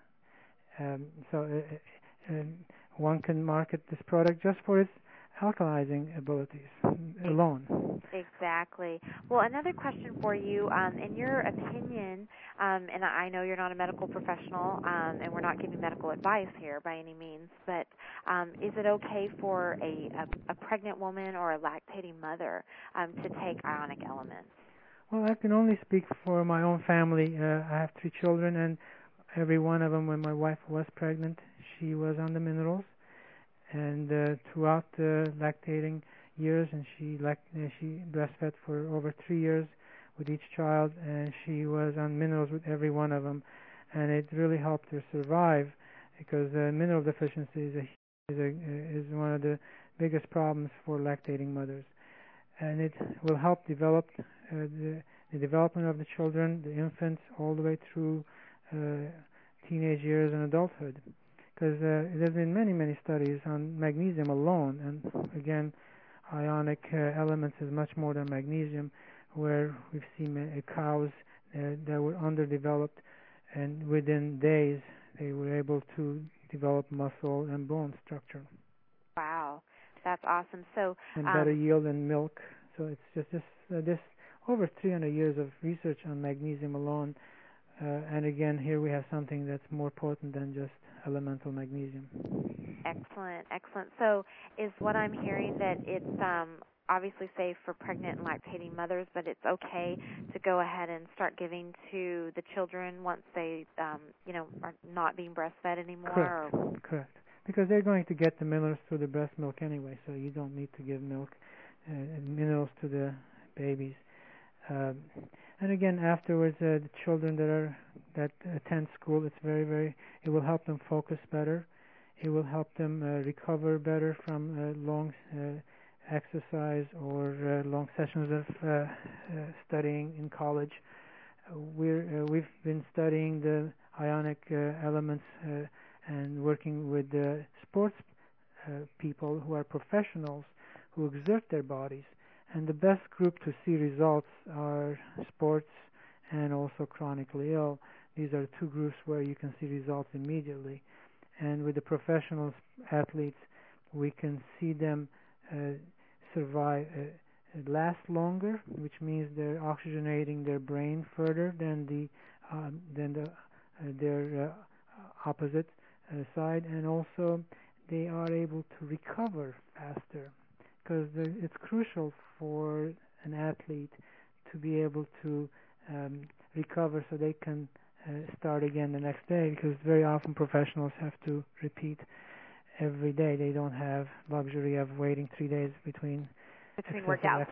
Speaker 3: Um, so uh, uh, one can market this product just for its alkalizing abilities alone.
Speaker 2: Exactly. Well, another question for you. Um, in your opinion, um, and I know you're not a medical professional, um, and we're not giving medical advice here by any means, but um, is it okay for a, a, a pregnant woman or a lactating mother um, to take ionic elements?
Speaker 3: Well, I can only speak for my own family. Uh, I have three children, and every one of them, when my wife was pregnant, she was on the minerals. And uh, throughout the lactating years, and she lact- uh, she breastfed for over three years with each child, and she was on minerals with every one of them, and it really helped her survive because uh, mineral deficiency is a, is a is one of the biggest problems for lactating mothers, and it will help develop uh, the, the development of the children, the infants, all the way through uh, teenage years and adulthood. Because uh, there's been many, many studies on magnesium alone, and again, ionic uh, elements is much more than magnesium, where we've seen uh, cows uh, that were underdeveloped, and within days they were able to develop muscle and bone structure.
Speaker 2: Wow, that's awesome. So
Speaker 3: and
Speaker 2: um,
Speaker 3: better yield in milk. So it's just this, uh, this over three hundred years of research on magnesium alone. Uh, and again, here we have something that's more potent than just elemental magnesium.
Speaker 2: Excellent, excellent. So is what I'm hearing that it's um, obviously safe for pregnant and lactating mothers, but it's okay to go ahead and start giving to the children once they, um, you know, are not being breastfed anymore?
Speaker 3: Correct,
Speaker 2: or?
Speaker 3: correct. Because they're going to get the minerals through the breast milk anyway, so you don't need to give milk, uh, minerals to the babies. Um, and again, afterwards, uh, the children that are that attend school, it's very, very. It will help them focus better. It will help them uh, recover better from uh, long uh, exercise or uh, long sessions of uh, uh, studying in college. Uh, we're uh, we've been studying the ionic uh, elements uh, and working with uh, sports uh, people who are professionals who exert their bodies. And the best group to see results are sports and also chronically ill. These are two groups where you can see results immediately. And with the professional athletes, we can see them uh, survive, uh, last longer, which means they're oxygenating their brain further than the um, than the uh, their uh, opposite uh, side, and also they are able to recover faster. Because it's crucial for an athlete to be able to um, recover so they can uh, start again the next day, because very often professionals have to repeat every day. They don't have luxury of waiting three days between
Speaker 2: between workouts.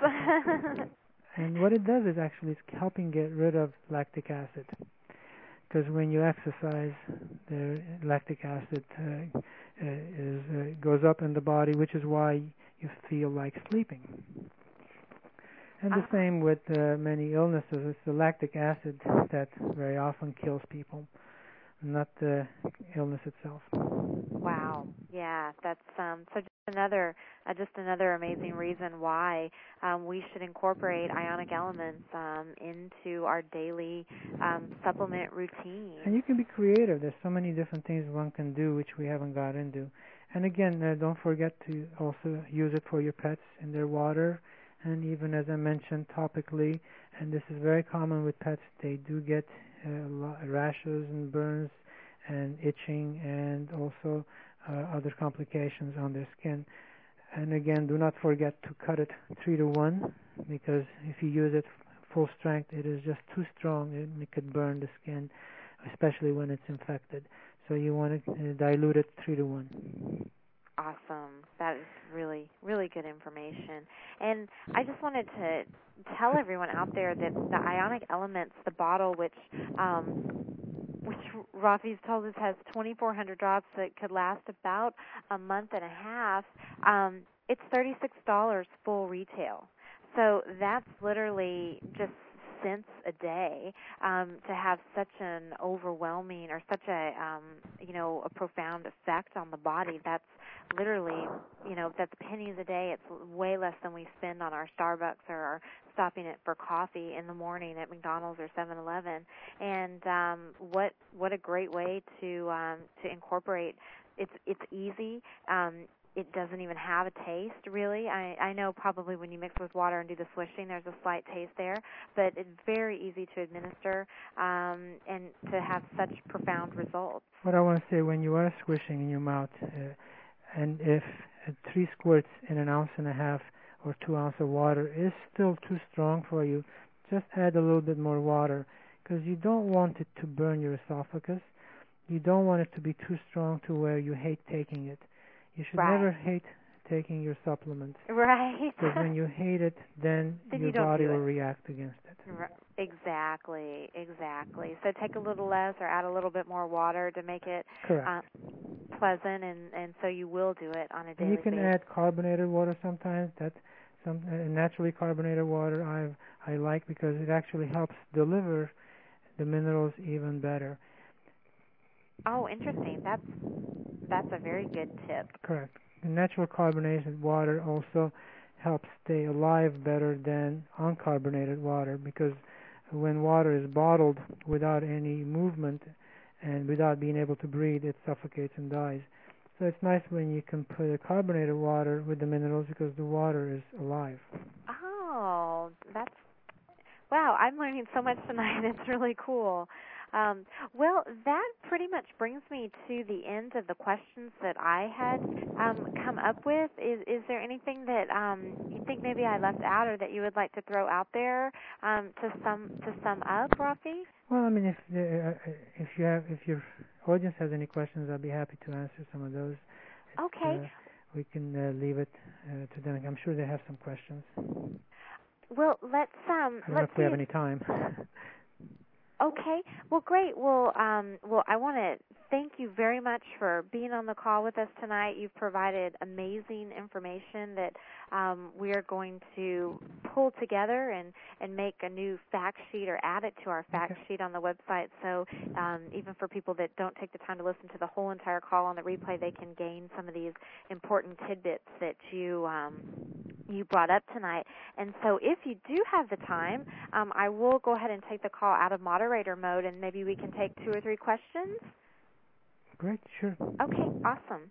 Speaker 3: And what it does is actually it's helping get rid of lactic acid, because when you exercise, the lactic acid uh, uh, is uh, goes up in the body, which is why you feel like sleeping. And the
Speaker 2: uh-huh.
Speaker 3: same with uh, many illnesses. It's the lactic acid that very often kills people, not the illness itself.
Speaker 2: Wow. Yeah, that's um, so just another uh, just another amazing reason why um, we should incorporate ionic elements um, into our daily um, supplement routine.
Speaker 3: And you can be creative. There's so many different things one can do which we haven't got into. And again, uh, don't forget to also use it for your pets in their water, and even as I mentioned topically, and this is very common with pets, they do get uh, rashes and burns and itching and also uh, other complications on their skin. And again, do not forget to cut it three to one, because if you use it full strength, it is just too strong. It, it could burn the skin, especially when it's infected. So you want to uh, dilute it three to one.
Speaker 2: Awesome. That is really, really good information. And I just wanted to tell everyone out there that the ionic elements, the bottle, which um, which Rafi's told us has twenty-four hundred drops that could last about a month and a half, um, it's thirty-six dollars full retail. So that's literally just cents a day um, to have such an overwhelming or such a um, you know a profound effect on the body. That's literally, you know, that's pennies a day. It's way less than we spend on our Starbucks or our stopping it for coffee in the morning at McDonald's or seven eleven. And um, what what a great way to um, to incorporate. It's it's easy. Um, It doesn't even have a taste, really. I, I know probably when you mix with water and do the swishing, there's a slight taste there, but it's very easy to administer um, and to have such profound results.
Speaker 3: What I want to say, when you are swishing in your mouth, uh, and if uh, three squirts in an ounce and a half or two ounces of water is still too strong for you, just add a little bit more water, because you don't want it to burn your esophagus. You don't want it to be too strong to where you hate taking it. You should
Speaker 2: right.
Speaker 3: never hate taking your supplements.
Speaker 2: Right.
Speaker 3: Because when you hate it, then,
Speaker 2: then
Speaker 3: your
Speaker 2: you don't
Speaker 3: body
Speaker 2: do
Speaker 3: will
Speaker 2: it.
Speaker 3: react against it.
Speaker 2: Right. Exactly, exactly. So take a little less or add a little bit more water to make it uh, pleasant, and, and so you will do it on a daily basis.
Speaker 3: You can basis. add carbonated water sometimes. That's some uh, naturally carbonated water I I like because it actually helps deliver the minerals even better.
Speaker 2: Oh, interesting. That's that's a very good tip.
Speaker 3: Correct. The natural carbonated water also helps stay alive better than uncarbonated water, because when water is bottled without any movement and without being able to breathe, it suffocates and dies. So it's nice when you can put a carbonated water with the minerals, because the water is alive.
Speaker 2: Oh, that's wow! I'm learning so much tonight. It's really cool. Um, well, that pretty much brings me to the end of the questions that I had um, come up with. Is, is there anything that um, you think maybe I left out, or that you would like to throw out there um, to sum to sum up, Rafi?
Speaker 3: Well, I mean, if uh, if you have if your audience has any questions, I'll be happy to answer some of those.
Speaker 2: Okay.
Speaker 3: Uh, we can uh, leave it uh, to them. I'm sure they have some questions.
Speaker 2: Well, let's um.
Speaker 3: I don't
Speaker 2: let's
Speaker 3: know if we have
Speaker 2: if,
Speaker 3: any time.
Speaker 2: Okay. Well, great. Well, um, well, I want to thank you very much for being on the call with us tonight. You've provided amazing information that um, we are going to pull together and, and make a new fact sheet, or add it to our fact
Speaker 3: okay.
Speaker 2: sheet on the website. So um, even for people that don't take the time to listen to the whole entire call on the replay, they can gain some of these important tidbits that you um, you brought up tonight. And so if you do have the time, um, I will go ahead and take the call out of moderator mode, and maybe we can take two or three questions.
Speaker 3: Great, sure.
Speaker 2: Okay, awesome.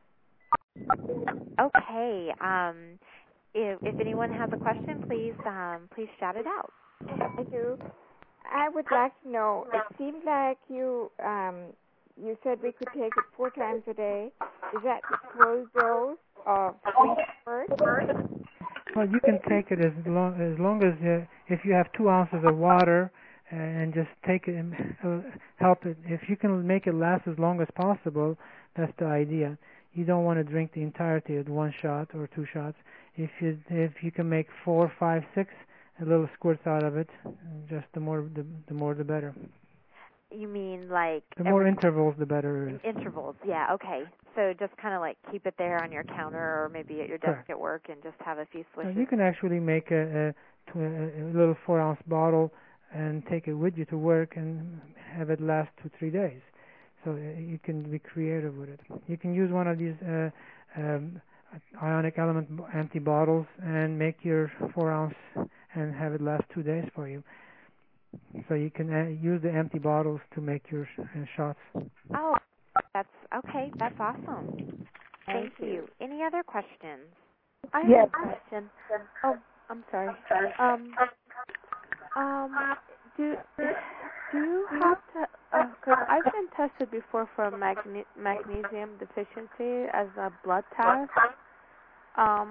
Speaker 2: Okay, um, if, if anyone has a question, please um, please shout it out.
Speaker 4: I do. I would like to know, it seemed like you um, you said we could take it four times a day. Is that the slow dose of sweet first?
Speaker 3: Well, you can take it as long as long as uh, if you have two ounces of water, and just take it and uh, help it. If you can make it last as long as possible, that's the idea. You don't want to drink the entirety at one shot or two shots. If you if you can make four, five, six little squirts out of it, just the more the, the more the better.
Speaker 2: You mean like
Speaker 3: the more intervals, the better it is.
Speaker 2: Intervals, yeah, okay. So just kind of like keep it there on your counter, or maybe at your desk
Speaker 3: Correct.
Speaker 2: at work, and just have a few swishes.
Speaker 3: Uh, you can actually make a, a, a little four ounce bottle and take it with you to work and have it last two, three days. So uh, you can be creative with it. You can use one of these uh, um, ionic element empty bottles and make your four ounce and have it last two days for you. So you can uh, use the empty bottles to make your sh- uh, shots.
Speaker 2: Oh, that's okay. That's awesome. Thank, Thank you. you. Any other questions?
Speaker 5: I have
Speaker 4: yes.
Speaker 5: a question. Oh, I'm sorry. Um, um, do do you have to? Because uh, I've been tested before for magne- magnesium deficiency as a blood test. Um.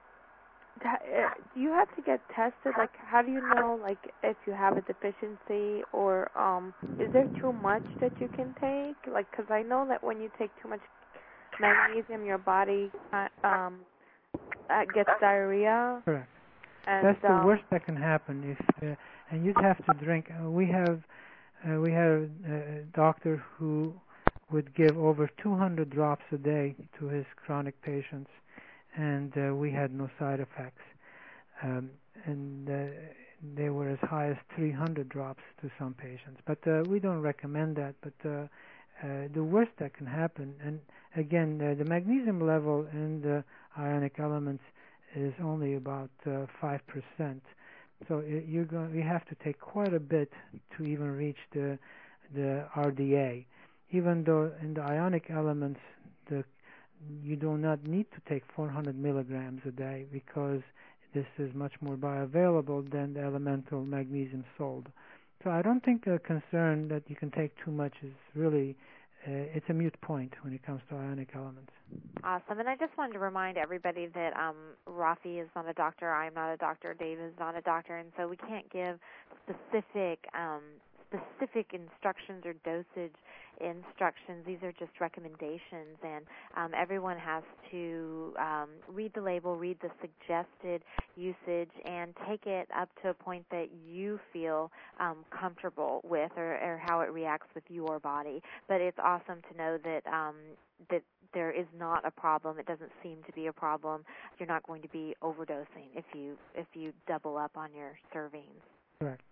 Speaker 5: Do you have to get tested? Like, how do you know, like, if you have a deficiency, or um, is there too much that you can take? Like, because I know that when you take too much magnesium, your body uh, um uh, gets diarrhea.
Speaker 3: Correct.
Speaker 5: And,
Speaker 3: That's the
Speaker 5: um,
Speaker 3: worst that can happen. If uh, and you'd have to drink. Uh, we have uh, we have a doctor who would give over two hundred drops a day to his chronic patients, and uh, we had no side effects. Um, and uh, they were as high as three hundred drops to some patients. But uh, we don't recommend that. But uh, uh, the worst that can happen, and again, uh, the magnesium level in the ionic elements is only about uh, five percent. So it, you're going, you have to take quite a bit to even reach the the R D A. Even though in the ionic elements, the you do not need to take four hundred milligrams a day, because this is much more bioavailable than the elemental magnesium sold. So I don't think the concern that you can take too much is really, uh, it's a moot point when it comes to ionic elements.
Speaker 2: Awesome. And I just wanted to remind everybody that um, Rafi is not a doctor, I'm not a doctor, Dave is not a doctor, and so we can't give specific um, specific instructions or dosage instructions. These are just recommendations, and um, everyone has to um, read the label, read the suggested usage, and take it up to a point that you feel um, comfortable with, or, or how it reacts with your body. But it's awesome to know that um, that there is not a problem. It doesn't seem to be a problem. You're not going to be overdosing if you if you double up on your servings.
Speaker 3: Correct.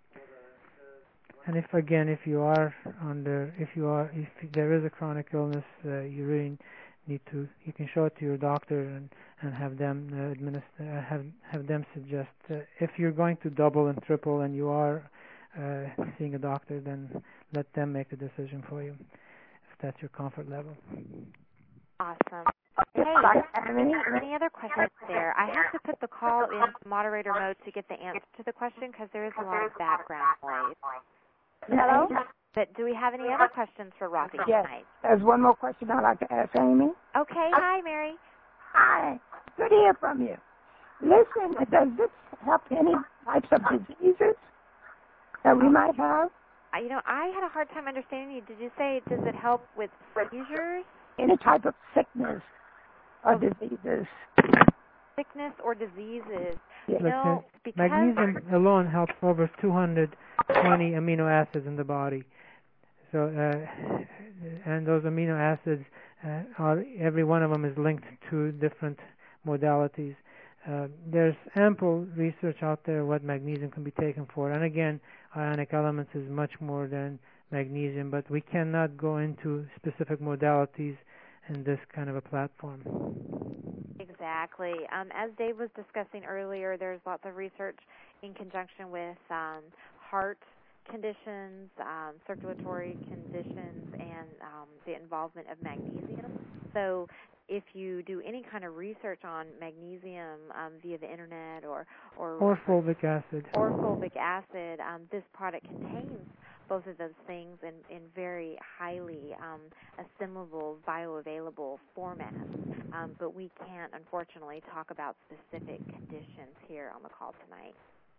Speaker 3: And if again, if you are under, if you are, if there is a chronic illness, uh, you really need to. You can show it to your doctor and, and have them uh, administer, uh, have have them suggest. Uh, if you're going to double and triple, and you are uh, seeing a doctor, then let them make the decision for you, if that's your comfort level.
Speaker 2: Awesome. Hey, any, any other questions there? I have to put the call in moderator mode to get the answer to the question because there is a lot of background noise.
Speaker 6: Hello?
Speaker 2: But do we have any other questions for Rafi
Speaker 6: yes.
Speaker 2: tonight?
Speaker 6: There's one more question I'd like to ask Amy.
Speaker 2: Okay. Hi, Mary.
Speaker 6: Hi. Good to hear from you. Listen, does this help any types of diseases that we might have?
Speaker 2: Uh, you know, I had a hard time understanding you. Did you say, does it help with seizures?
Speaker 6: Any type of sickness or diseases.
Speaker 2: Sickness or diseases.
Speaker 3: Yes.
Speaker 2: No, because
Speaker 3: magnesium alone helps over two hundred twenty amino acids in the body. So, uh, and those amino acids uh, are every one of them is linked to different modalities. Uh, there's ample research out there what magnesium can be taken for, and again, ionic elements is much more than magnesium, but we cannot go into specific modalities in this kind of a platform.
Speaker 2: Exactly. Um, as Dave was discussing earlier, there's lots of research in conjunction with um, heart conditions, um, circulatory conditions, and um, the involvement of magnesium. So if you do any kind of research on magnesium um, via the internet or or,
Speaker 3: or fulvic acid,
Speaker 2: or fulvic acid, um, this product contains both of those things in, in very highly um, assimilable, bioavailable formats. Um, but we can't, unfortunately, talk about specific conditions here on the call tonight.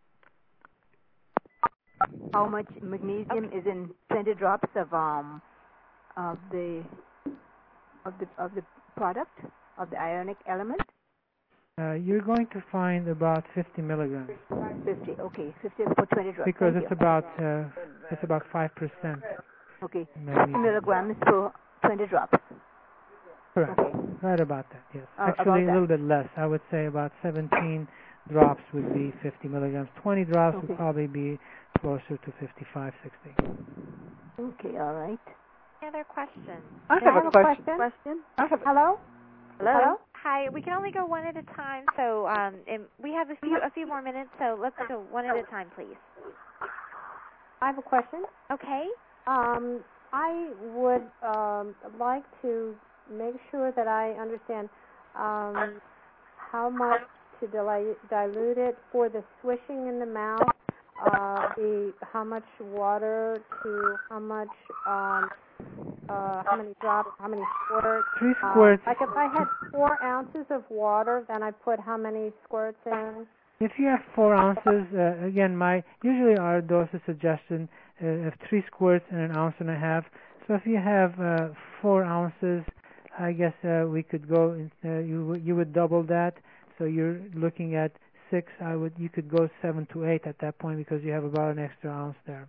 Speaker 7: How much magnesium
Speaker 2: okay.
Speaker 7: is in twenty drops of um of the of the of the product of the ionic element?
Speaker 3: Uh, you're going to find about fifty milligrams.
Speaker 7: Fifty, okay, fifty for twenty drops.
Speaker 3: Because
Speaker 7: Thank
Speaker 3: it's
Speaker 7: you.
Speaker 3: about uh, it's about five percent.
Speaker 7: Okay,
Speaker 3: magnesium.
Speaker 7: fifty milligrams per twenty drops.
Speaker 3: Correct.
Speaker 7: Okay.
Speaker 3: Right about that. Yes.
Speaker 7: Uh,
Speaker 3: Actually,
Speaker 7: about
Speaker 3: a little bit less. I would say about seventeen drops would be fifty milligrams. twenty drops
Speaker 7: okay.
Speaker 3: would probably be closer to fifty-five, sixty.
Speaker 7: Okay. All right.
Speaker 2: Any other questions?
Speaker 5: I have, I have a question. question.
Speaker 7: I have
Speaker 5: Hello?
Speaker 2: Hello?
Speaker 5: Hello?
Speaker 2: Hi. We can only go one at a time, so um, and we have a few a few more minutes. So let's go one at a time, please.
Speaker 8: I have a question.
Speaker 2: Okay.
Speaker 8: Um, I would um, like to make sure that I understand um, how much to dilute, dilute it for the swishing in the mouth. Uh, the how much water to how much um, uh, how many drops, how many squirts.
Speaker 3: Three squirts.
Speaker 8: Uh, like if I had four ounces of water, then I put how many squirts in?
Speaker 3: If you have four ounces, uh, again, my usually our dosage suggestion uh, of three squirts and an ounce and a half. So if you have uh, four ounces, I guess uh, we could go. In, uh, you you would double that. So you're looking at six. I would you could go seven to eight at that point because you have about an extra ounce there.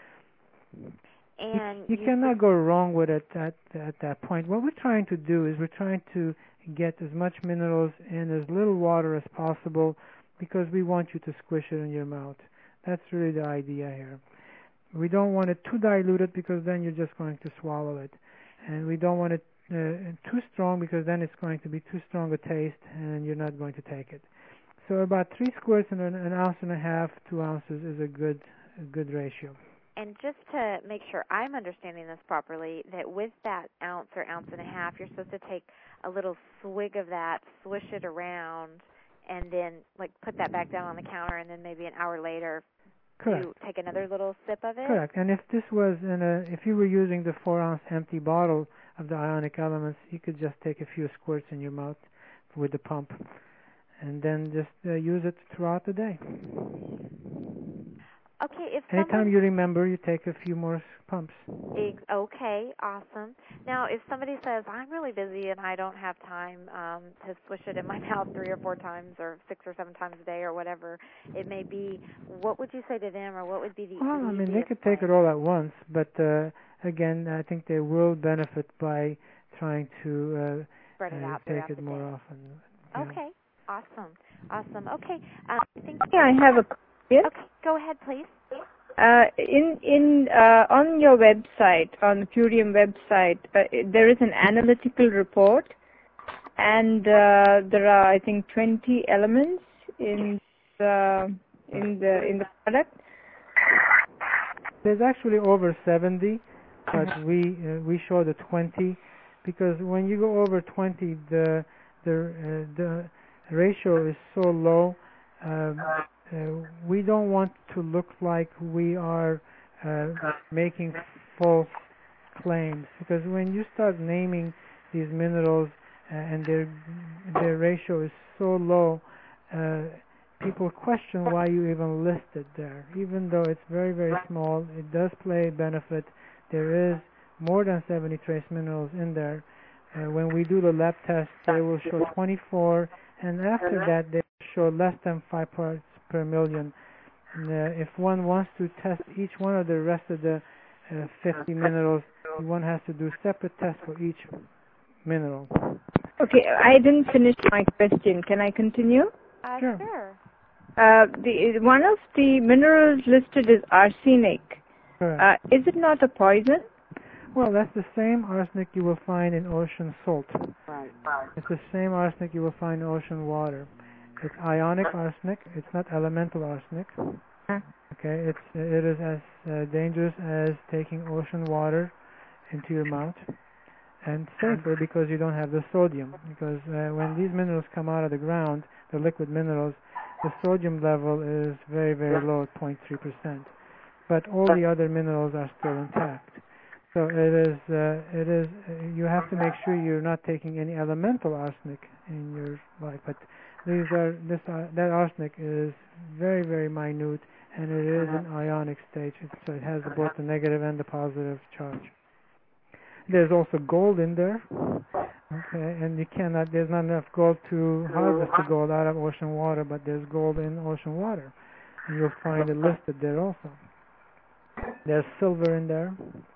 Speaker 2: And
Speaker 3: you, you,
Speaker 2: you
Speaker 3: cannot go wrong with it at at that point. What we're trying to do is we're trying to get as much minerals in as little water as possible because we want you to squish it in your mouth. That's really the idea here. We don't want it too diluted because then you're just going to swallow it, and we don't want it uh, too strong because then it's going to be too strong a taste and you're not going to take it. So about three squirts and an, an ounce and a half, two ounces is a good a good ratio.
Speaker 2: And just to make sure I'm understanding this properly, that with that ounce or ounce and a half, you're supposed to take a little swig of that, swish it around, and then like put that back down on the counter, and then maybe an hour later
Speaker 3: Correct.
Speaker 2: you take another little sip of it?
Speaker 3: Correct. And if this was in a, if you were using the four ounce empty bottle of the ionic elements, you could just take a few squirts in your mouth with the pump, and then just uh, use it throughout the day.
Speaker 2: Okay, if
Speaker 3: Anytime
Speaker 2: someone,
Speaker 3: you remember, you take a few more pumps.
Speaker 2: ex- okay, awesome. Now, if somebody says, I'm really busy and I don't have time um, to swish it in my mouth three or four times or six or seven times a day or whatever it may be, what would you say to them, or what would be the
Speaker 3: Well, I mean, they
Speaker 2: easiest
Speaker 3: could take
Speaker 2: way?
Speaker 3: it all at once, but uh, again, I think they will benefit by trying to uh,
Speaker 2: Spread it
Speaker 3: uh,
Speaker 2: out
Speaker 3: take
Speaker 2: throughout
Speaker 3: it
Speaker 2: the
Speaker 3: more
Speaker 2: day.
Speaker 3: often. Yeah.
Speaker 2: Okay, awesome, awesome. Okay, um, I think.
Speaker 9: Yeah, I have a question.
Speaker 2: Okay, go ahead, please.
Speaker 9: Uh, in in uh, on your website, on the Purium website, uh, there is an analytical report, and uh, there are, I think, twenty elements in the in the in the product.
Speaker 3: There's actually over seventy, but we uh, we show the twenty because when you go over twenty, the the uh, the ratio is so low. Um, uh, we don't want to look like we are uh, making false claims, because when you start naming these minerals uh, and their their ratio is so low, uh, people question why you even list it there. Even though it's very, very small, it does play benefit. There is more than seventy trace minerals in there. Uh, when we do the lab test, they will show twenty-four, and after that they show less than five parts per million. And, uh, if one wants to test each one of the rest of the uh, fifty minerals, one has to do separate tests for each mineral.
Speaker 9: Okay, I didn't finish my question. Can I continue?
Speaker 2: Uh,
Speaker 3: Sure.
Speaker 2: sure.
Speaker 9: Uh, the one of the minerals listed is arsenic.
Speaker 3: Correct.
Speaker 9: Uh, is it not a poison?
Speaker 3: Well, that's the same arsenic you will find in ocean salt.
Speaker 10: Right.
Speaker 3: It's the same arsenic you will find in ocean water. It's ionic arsenic. It's not elemental arsenic. Okay, it's it is as uh, dangerous as taking ocean water into your mouth, and safer because you don't have the sodium. Because uh, when these minerals come out of the ground, the liquid minerals, the sodium level is very, very low at zero point three percent. But all the other minerals are still intact. So it is, uh, it is. Uh, you have to make sure you're not taking any elemental arsenic in your life. But these are, this, uh, that arsenic is very, very minute, and it is in ionic stage. It, so it has both the negative and the positive charge. There's also gold in there. Okay, and you cannot. There's not enough gold to harvest the gold out of ocean water, but there's gold in ocean water, and you'll find it listed there also. There's silver in there.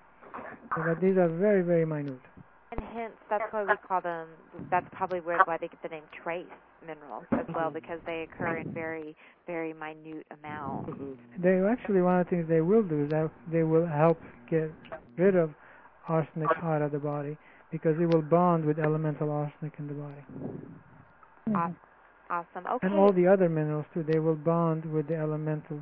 Speaker 3: But these are very, very minute.
Speaker 2: And hence, that's why we call them, that's probably where, why they get the name trace minerals as well, because they occur in very, very minute amounts.
Speaker 3: They actually, one of the things they will do is that they will help get rid of arsenic out of the body, because it will bond with elemental arsenic in the body.
Speaker 2: Awesome. Awesome. Okay.
Speaker 3: And all the other minerals too, they will bond with the elemental.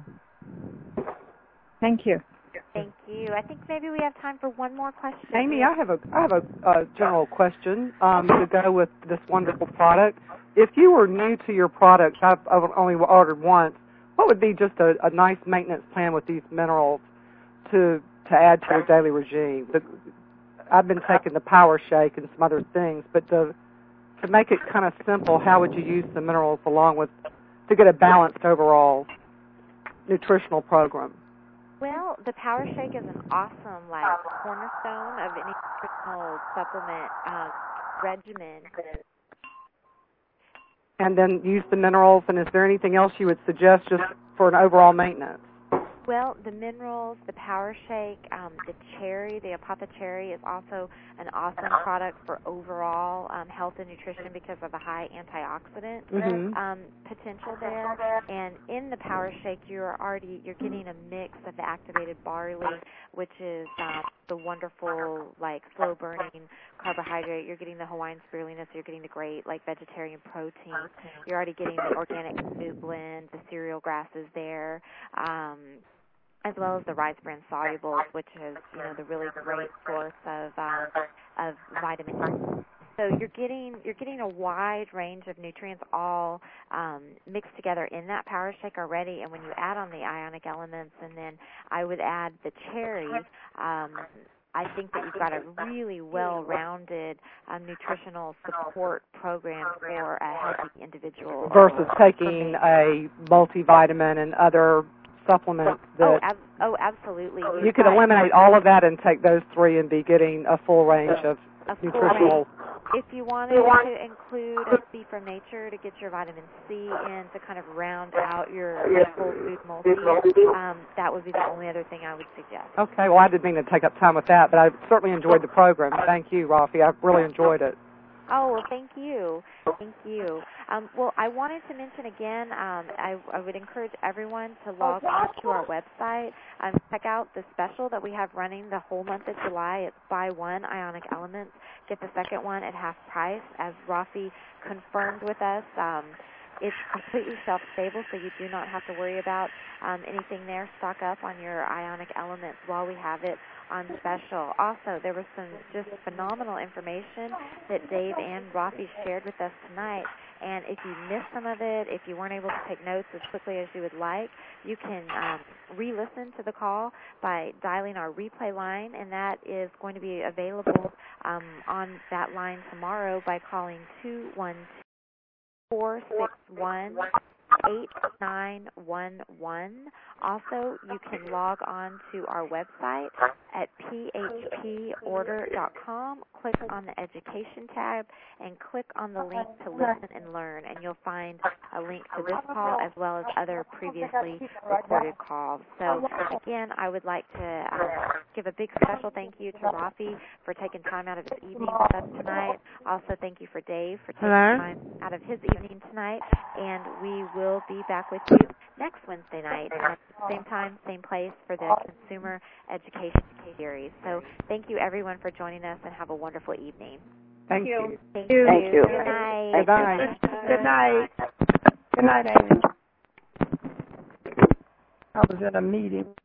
Speaker 9: Thank you.
Speaker 2: Thank you. I think maybe we have time for one more question.
Speaker 10: Amy, I have a I have a, a general question um, to go with this wonderful product. If you were new to your product, I've, I've only ordered once. What would be just a, a nice maintenance plan with these minerals to to add to your daily regime? The, I've been taking the Power Shake and some other things, but to to make it kind of simple, how would you use the minerals along with to get a balanced overall nutritional program?
Speaker 2: Well, the Power Shake is an awesome, like, cornerstone of any nutritional supplement um, regimen.
Speaker 10: And then use the minerals, and is there anything else you would suggest just for an overall maintenance?
Speaker 2: Well, the minerals, the Power Shake, um, the cherry, the Apatha cherry is also an awesome product for overall um, health and nutrition because of the high antioxidant
Speaker 10: Mm-hmm.
Speaker 2: um, potential there. And in the Power Shake, you're already you're getting a mix of the activated barley, which is um, the wonderful, like, slow burning carbohydrate. You're getting the Hawaiian spirulina, so you're getting the great, like, vegetarian protein. You're already getting the organic food blend, the cereal grasses there. Um, as well as the rice bran solubles, which is, you know, the really great source of um, of vitamins. So you're getting you're getting a wide range of nutrients all um, mixed together in that Power Shake already. And when you add on the ionic elements, and then I would add the cherry, um, I think that you've got a really well-rounded um, nutritional support program for a healthy individual.
Speaker 10: Versus taking a multivitamin and other supplement that
Speaker 2: Oh, ab- oh absolutely.
Speaker 10: you could eliminate all of that and take those three and be getting a full range of
Speaker 2: Of
Speaker 10: nutritional.
Speaker 2: If you wanted to include a C from Nature to get your vitamin C in to kind of round out your, your whole food multi, um, that would be the only other thing I would suggest.
Speaker 10: Okay, well, I didn't mean to take up time with that, but I certainly enjoyed the program. Thank you, Rafi. I really enjoyed it.
Speaker 2: Oh, well, thank you. Thank you. Um, well, I wanted to mention again, um, I, I would encourage everyone to log on to our website and check out the special that we have running the whole month of July. It's buy one ionic elements, get the second one at half price, as Rafi confirmed with us. Um, it's completely shelf-stable, so you do not have to worry about um, anything there. Stock up on your ionic elements while we have it on special. Also, there was some just phenomenal information that Dave and Rafi shared with us tonight. And if you missed some of it, if you weren't able to take notes as quickly as you would like, you can um, re-listen to the call by dialing our replay line, and that is going to be available um, on that line tomorrow by calling two one two, four six one, eight nine one one. Also, you can log on to our website at p h p order dot com, click on the Education tab, and click on the link to listen and learn, and you'll find a link to this call as well as other previously recorded calls. So, again, I would like to um, give a big special thank you to Rafi for taking time out of his evening with us tonight. Also, thank you for Dave for taking
Speaker 10: Hello?
Speaker 2: time out of his evening tonight, and we will be back with you next Wednesday night at the same time, same place for the Consumer Education Series. So thank you, everyone, for joining us, and have a wonderful evening.
Speaker 10: Thank you.
Speaker 2: Thank
Speaker 6: you.
Speaker 2: you.
Speaker 6: Thank you.
Speaker 2: Good night.
Speaker 10: Bye-bye.
Speaker 6: Good night. Good night, Amy. I was in a meeting.